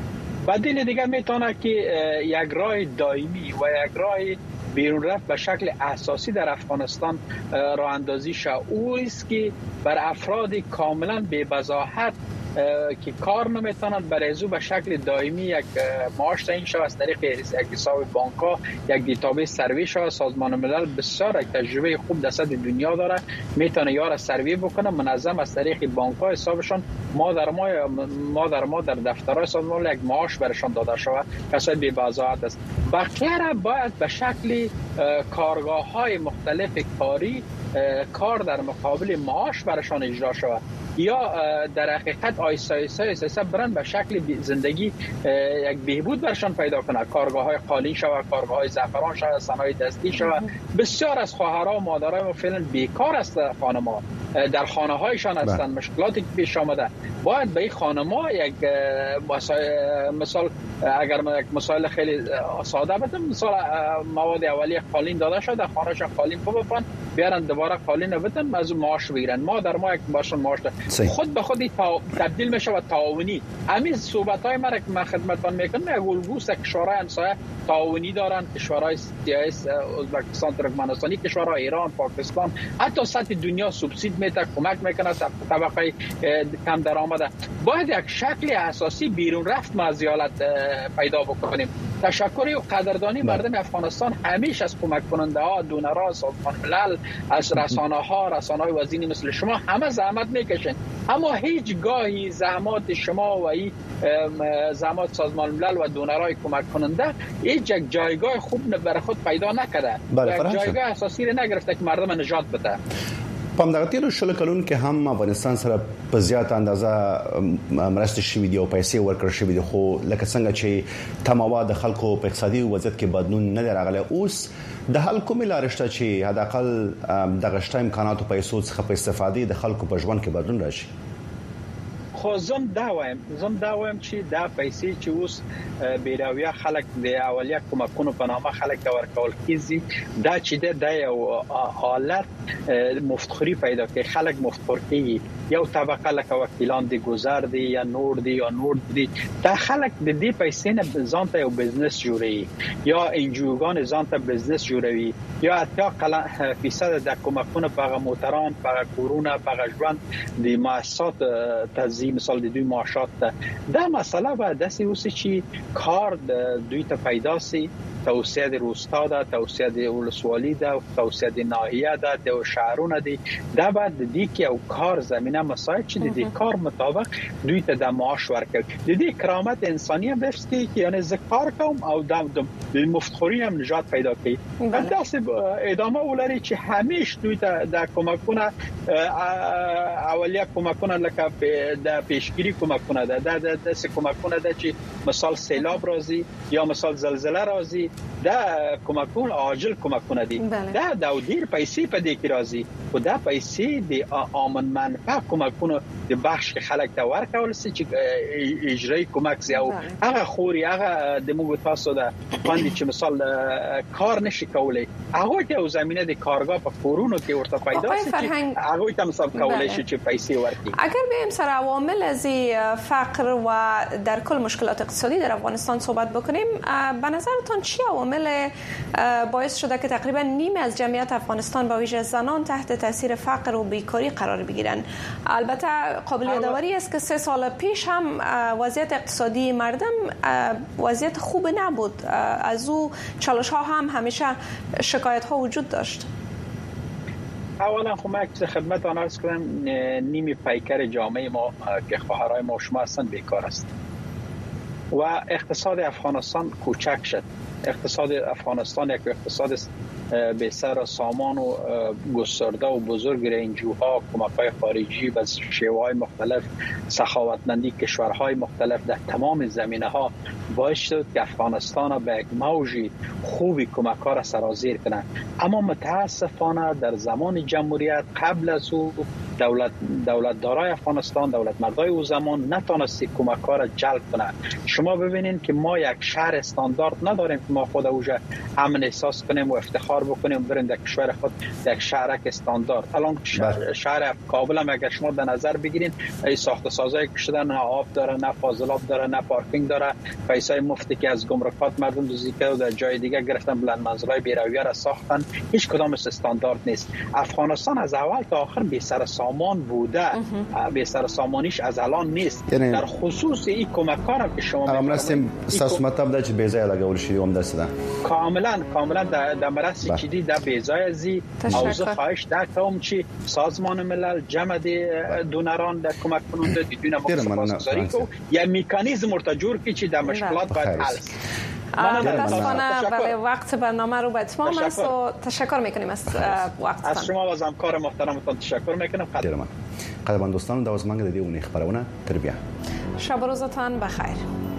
S11: بدیل دیگه میتونه که یک راه دائمی و یک راه بیرون رفت به شکل اساسی در افغانستان راه اندازی شد. او است که بر افراد کاملا بی بضاحت که کار نمیتونند برای ازو به شکل دائمی یک معاش تعیین شود از طریق یک حساب بانک‌ها، یک دیتابیس سروی شود. سازمان ملل بسیار یک تجربه خوب در سطح دنیا داره، میتونه یار سروی بکنه منظم از طریق بانک‌ها حسابشون ما در دفترهای سازمان ملل یک معاش برشان داده شود. کسای بی بضاحت است بقیه را باید به شکل کارگاه‌های مختلف کاری کار در مقابل معاش برشان اجرا شود، یا در حقیقت آیسته برن به شکل زندگی یک بهبود برشان پیدا کنه. کارگاه های قالین شود، کارگاه های زعفران شود، صنایع دستی شود. بسیار از خواهرها و مادرای ما فعلا بیکار است. خانم‌ها در خانه هایشان هستند، مشکلاتی که پیش آمده. باید به این خانم‌ها یک مثال اگر یک مسائل خیلی ساده بدم، مثال مواد اولیه قالین داده شده، خانه‌شان قالین بپن بیارن دوباره قالین بدن از معاش بگیرن. ما در ما یک باشون معاش خود به خودی تبدیل میشه و تعاونی. همین صحبت‌های ما که من خدمتتون میکنم یک الگوست. کشورهای همسایه تعاونی دارن، کشورهای CIS، ازبکستان، ترکمنستان، کشورهای ایران، پاکستان، حتی سطح دنیا سوبسید میده، کمک میکنه طبقه کم درآمده. باید یک شکل اساسی بیرون رفت مازیالت پیدا بکنیم. تشکری و قدردانی مردم افغانستان همیشه از کمک کننده ها، دونرها، سازمان ملل، از رسانه‌های وزینی مثل شما همه زحمت میکشن، اما هیچ گاهی زحمات شما و زحمات سازمان ملل و دونرهای کمک کننده هیچ یک جایگاه خوب برای خود پیدا نکرده. یک جایگاه اساسی را نگرفته که مردم نجات بده.
S4: پامدغه تیر شل کلون کې هم افغانستان سره په زیات اندازه مرستې شوې دي او پیسې ورکړل شوې دي، خو لکه څنګه چې تماوا د خلکو په اقتصادي وضعیت کې بدلون نه راغلی. اوس د هل کومې لارې شته چې حداقل د غشت امکاناتو پیسو څخه په استفادې د خلکو په ژوند کې بدلون راشي؟
S11: خو زم دا وایم چې دا پیسې چې اوس بیراویه خلک د اولیه کومکونو په نامه خلک ته ورکول کیږي، دا چې د یو حالت مفتخری پیدا کوي. خلک مفتخر کیږي، یو طبقه لکه وکیلان دی، گذر دی، یا نور دی، دا خلک د دې پیسې نه ځان ته یو بزنس جوړوي، یا انجوګان ځان ته بزنس جوړوي، یا حتی فیصد د کومکونو په موټران، په کورونه، په ژوند د مؤسسات تنظیم مثال د دوی معاشات ده. دا مسئله باید داسې اوسي چې کار دوی ته پیدا سي. توسعه د روستا ده، توسعه د ولسوالۍ ده، توسعه د ناحیه ده، د شهرونه دي. دا باید د دې کې یو کار زمينه مساعد چې د دې کار مطابق دوی ته د معاش ورکړي. د دې کرامت انساني هم داشتي چې یعنی زه کار کوم او د مفتخری هم نجات پیدا کړي. داسې ادامه ولري چې همیش دوی ته د کومکونه اولیه کومکونه لکه د پیشگیری کومکونه ده، د کومکونه ده چې مثال سیلاب راځي یا مثال زلزله راځي، دا کومکونه عاجل کومکونه دي. دا د ډیر پیسې په دې کې راځي، او دا پیسې د عامه منفعه کومکونه د بخش خلک ته ورکول سي چې اجرای کومک سي. او هغه خوري هغه د موږ تاسو ده باندې چې مثال کار نشي کولای، هغه ته زمينه د کارګاه په کورونو کې ورته پیدا سي چې هغه ته مثال کولای شي چې پیسې ورکړي.
S5: اگر بیم سر عوامل از فقر و در کل مشکلات اقتصادی در افغانستان صحبت بکنیم، به نظرتان چی عوامل باعث شده که تقریبا نیم از جمعیت افغانستان با ویژه زنان تحت تاثیر فقر و بیکاری قرار بگیرن؟ البته قابل یادآوری است که 3 سال پیش هم وضعیت اقتصادی مردم وضعیت خوب نبود، از او چالش ها هم همیشه شکایت ها وجود داشت.
S11: اولا خب من خدمت آن عرض کنم نیمی پیکر جامعه ما که خواهرای ما شما هستن بیکار است و اقتصاد افغانستان کوچک شد. اقتصاد افغانستان یک اقتصاد به سر سامان و گسترده و بزرگ رنجوها، کمک‌های خارجی و شیوه‌های مختلف، سخاوتمندی کشورهای مختلف در تمام زمینه‌ها باعث شد که افغانستان به یک موج خوبی کمک‌ها را سرازیر کنند. اما متاسفانه در زمان جمهوریت قبل از او دولت دارای افغانستان، دولت مردای او زمان نتونستی کمک‌ها را جلب کنند. شما ببینید که ما یک شهر استاندارد نداریم که ما خود اوجا امن احساس کنیم و افتخار کار بکنیم بریم در کشور خود در شهرک استاندارد. الان شهر کابل هم اگر شما در نظر بگیرید این ساخت سازایی که شده نه آب داره، نه فاضلاب داره، نه پارکینگ داره، پیسای مفتی که از گمرکات مردم دزدی کرده و در جای دیگه گرفتن بلند منزلای بی‌رویه را ساختن. هیچ کدامش استاندارد نیست. افغانستان از اول تا آخر بی سر سامان بوده، بی سر سامانیش از الان نیست. در خصوص این کمکارم که شما
S4: می‌فرمایید اساس مطلب ده چې بیزای لګول شي هم داسې ده.
S11: کاملا د مرسته چې دی د بیزای ازي او زه خواهش کوم چې سازمان ملل جمع دونران د کمک کننده د دونه مختصری کو یا میکانیزم ورته جوړ کړي چې د مشکلات باید حل شي.
S5: متاسفانه برای وقت برنامه رو به اتمام است و تشکر میکنیم از وقتتان.
S11: از شما و از همکار محترمتان تشکر میکنم.
S4: قدرمن دوستان، دا از منګه د دې ونې خبرونه تر بیا.
S5: شب و روزتان بخیر.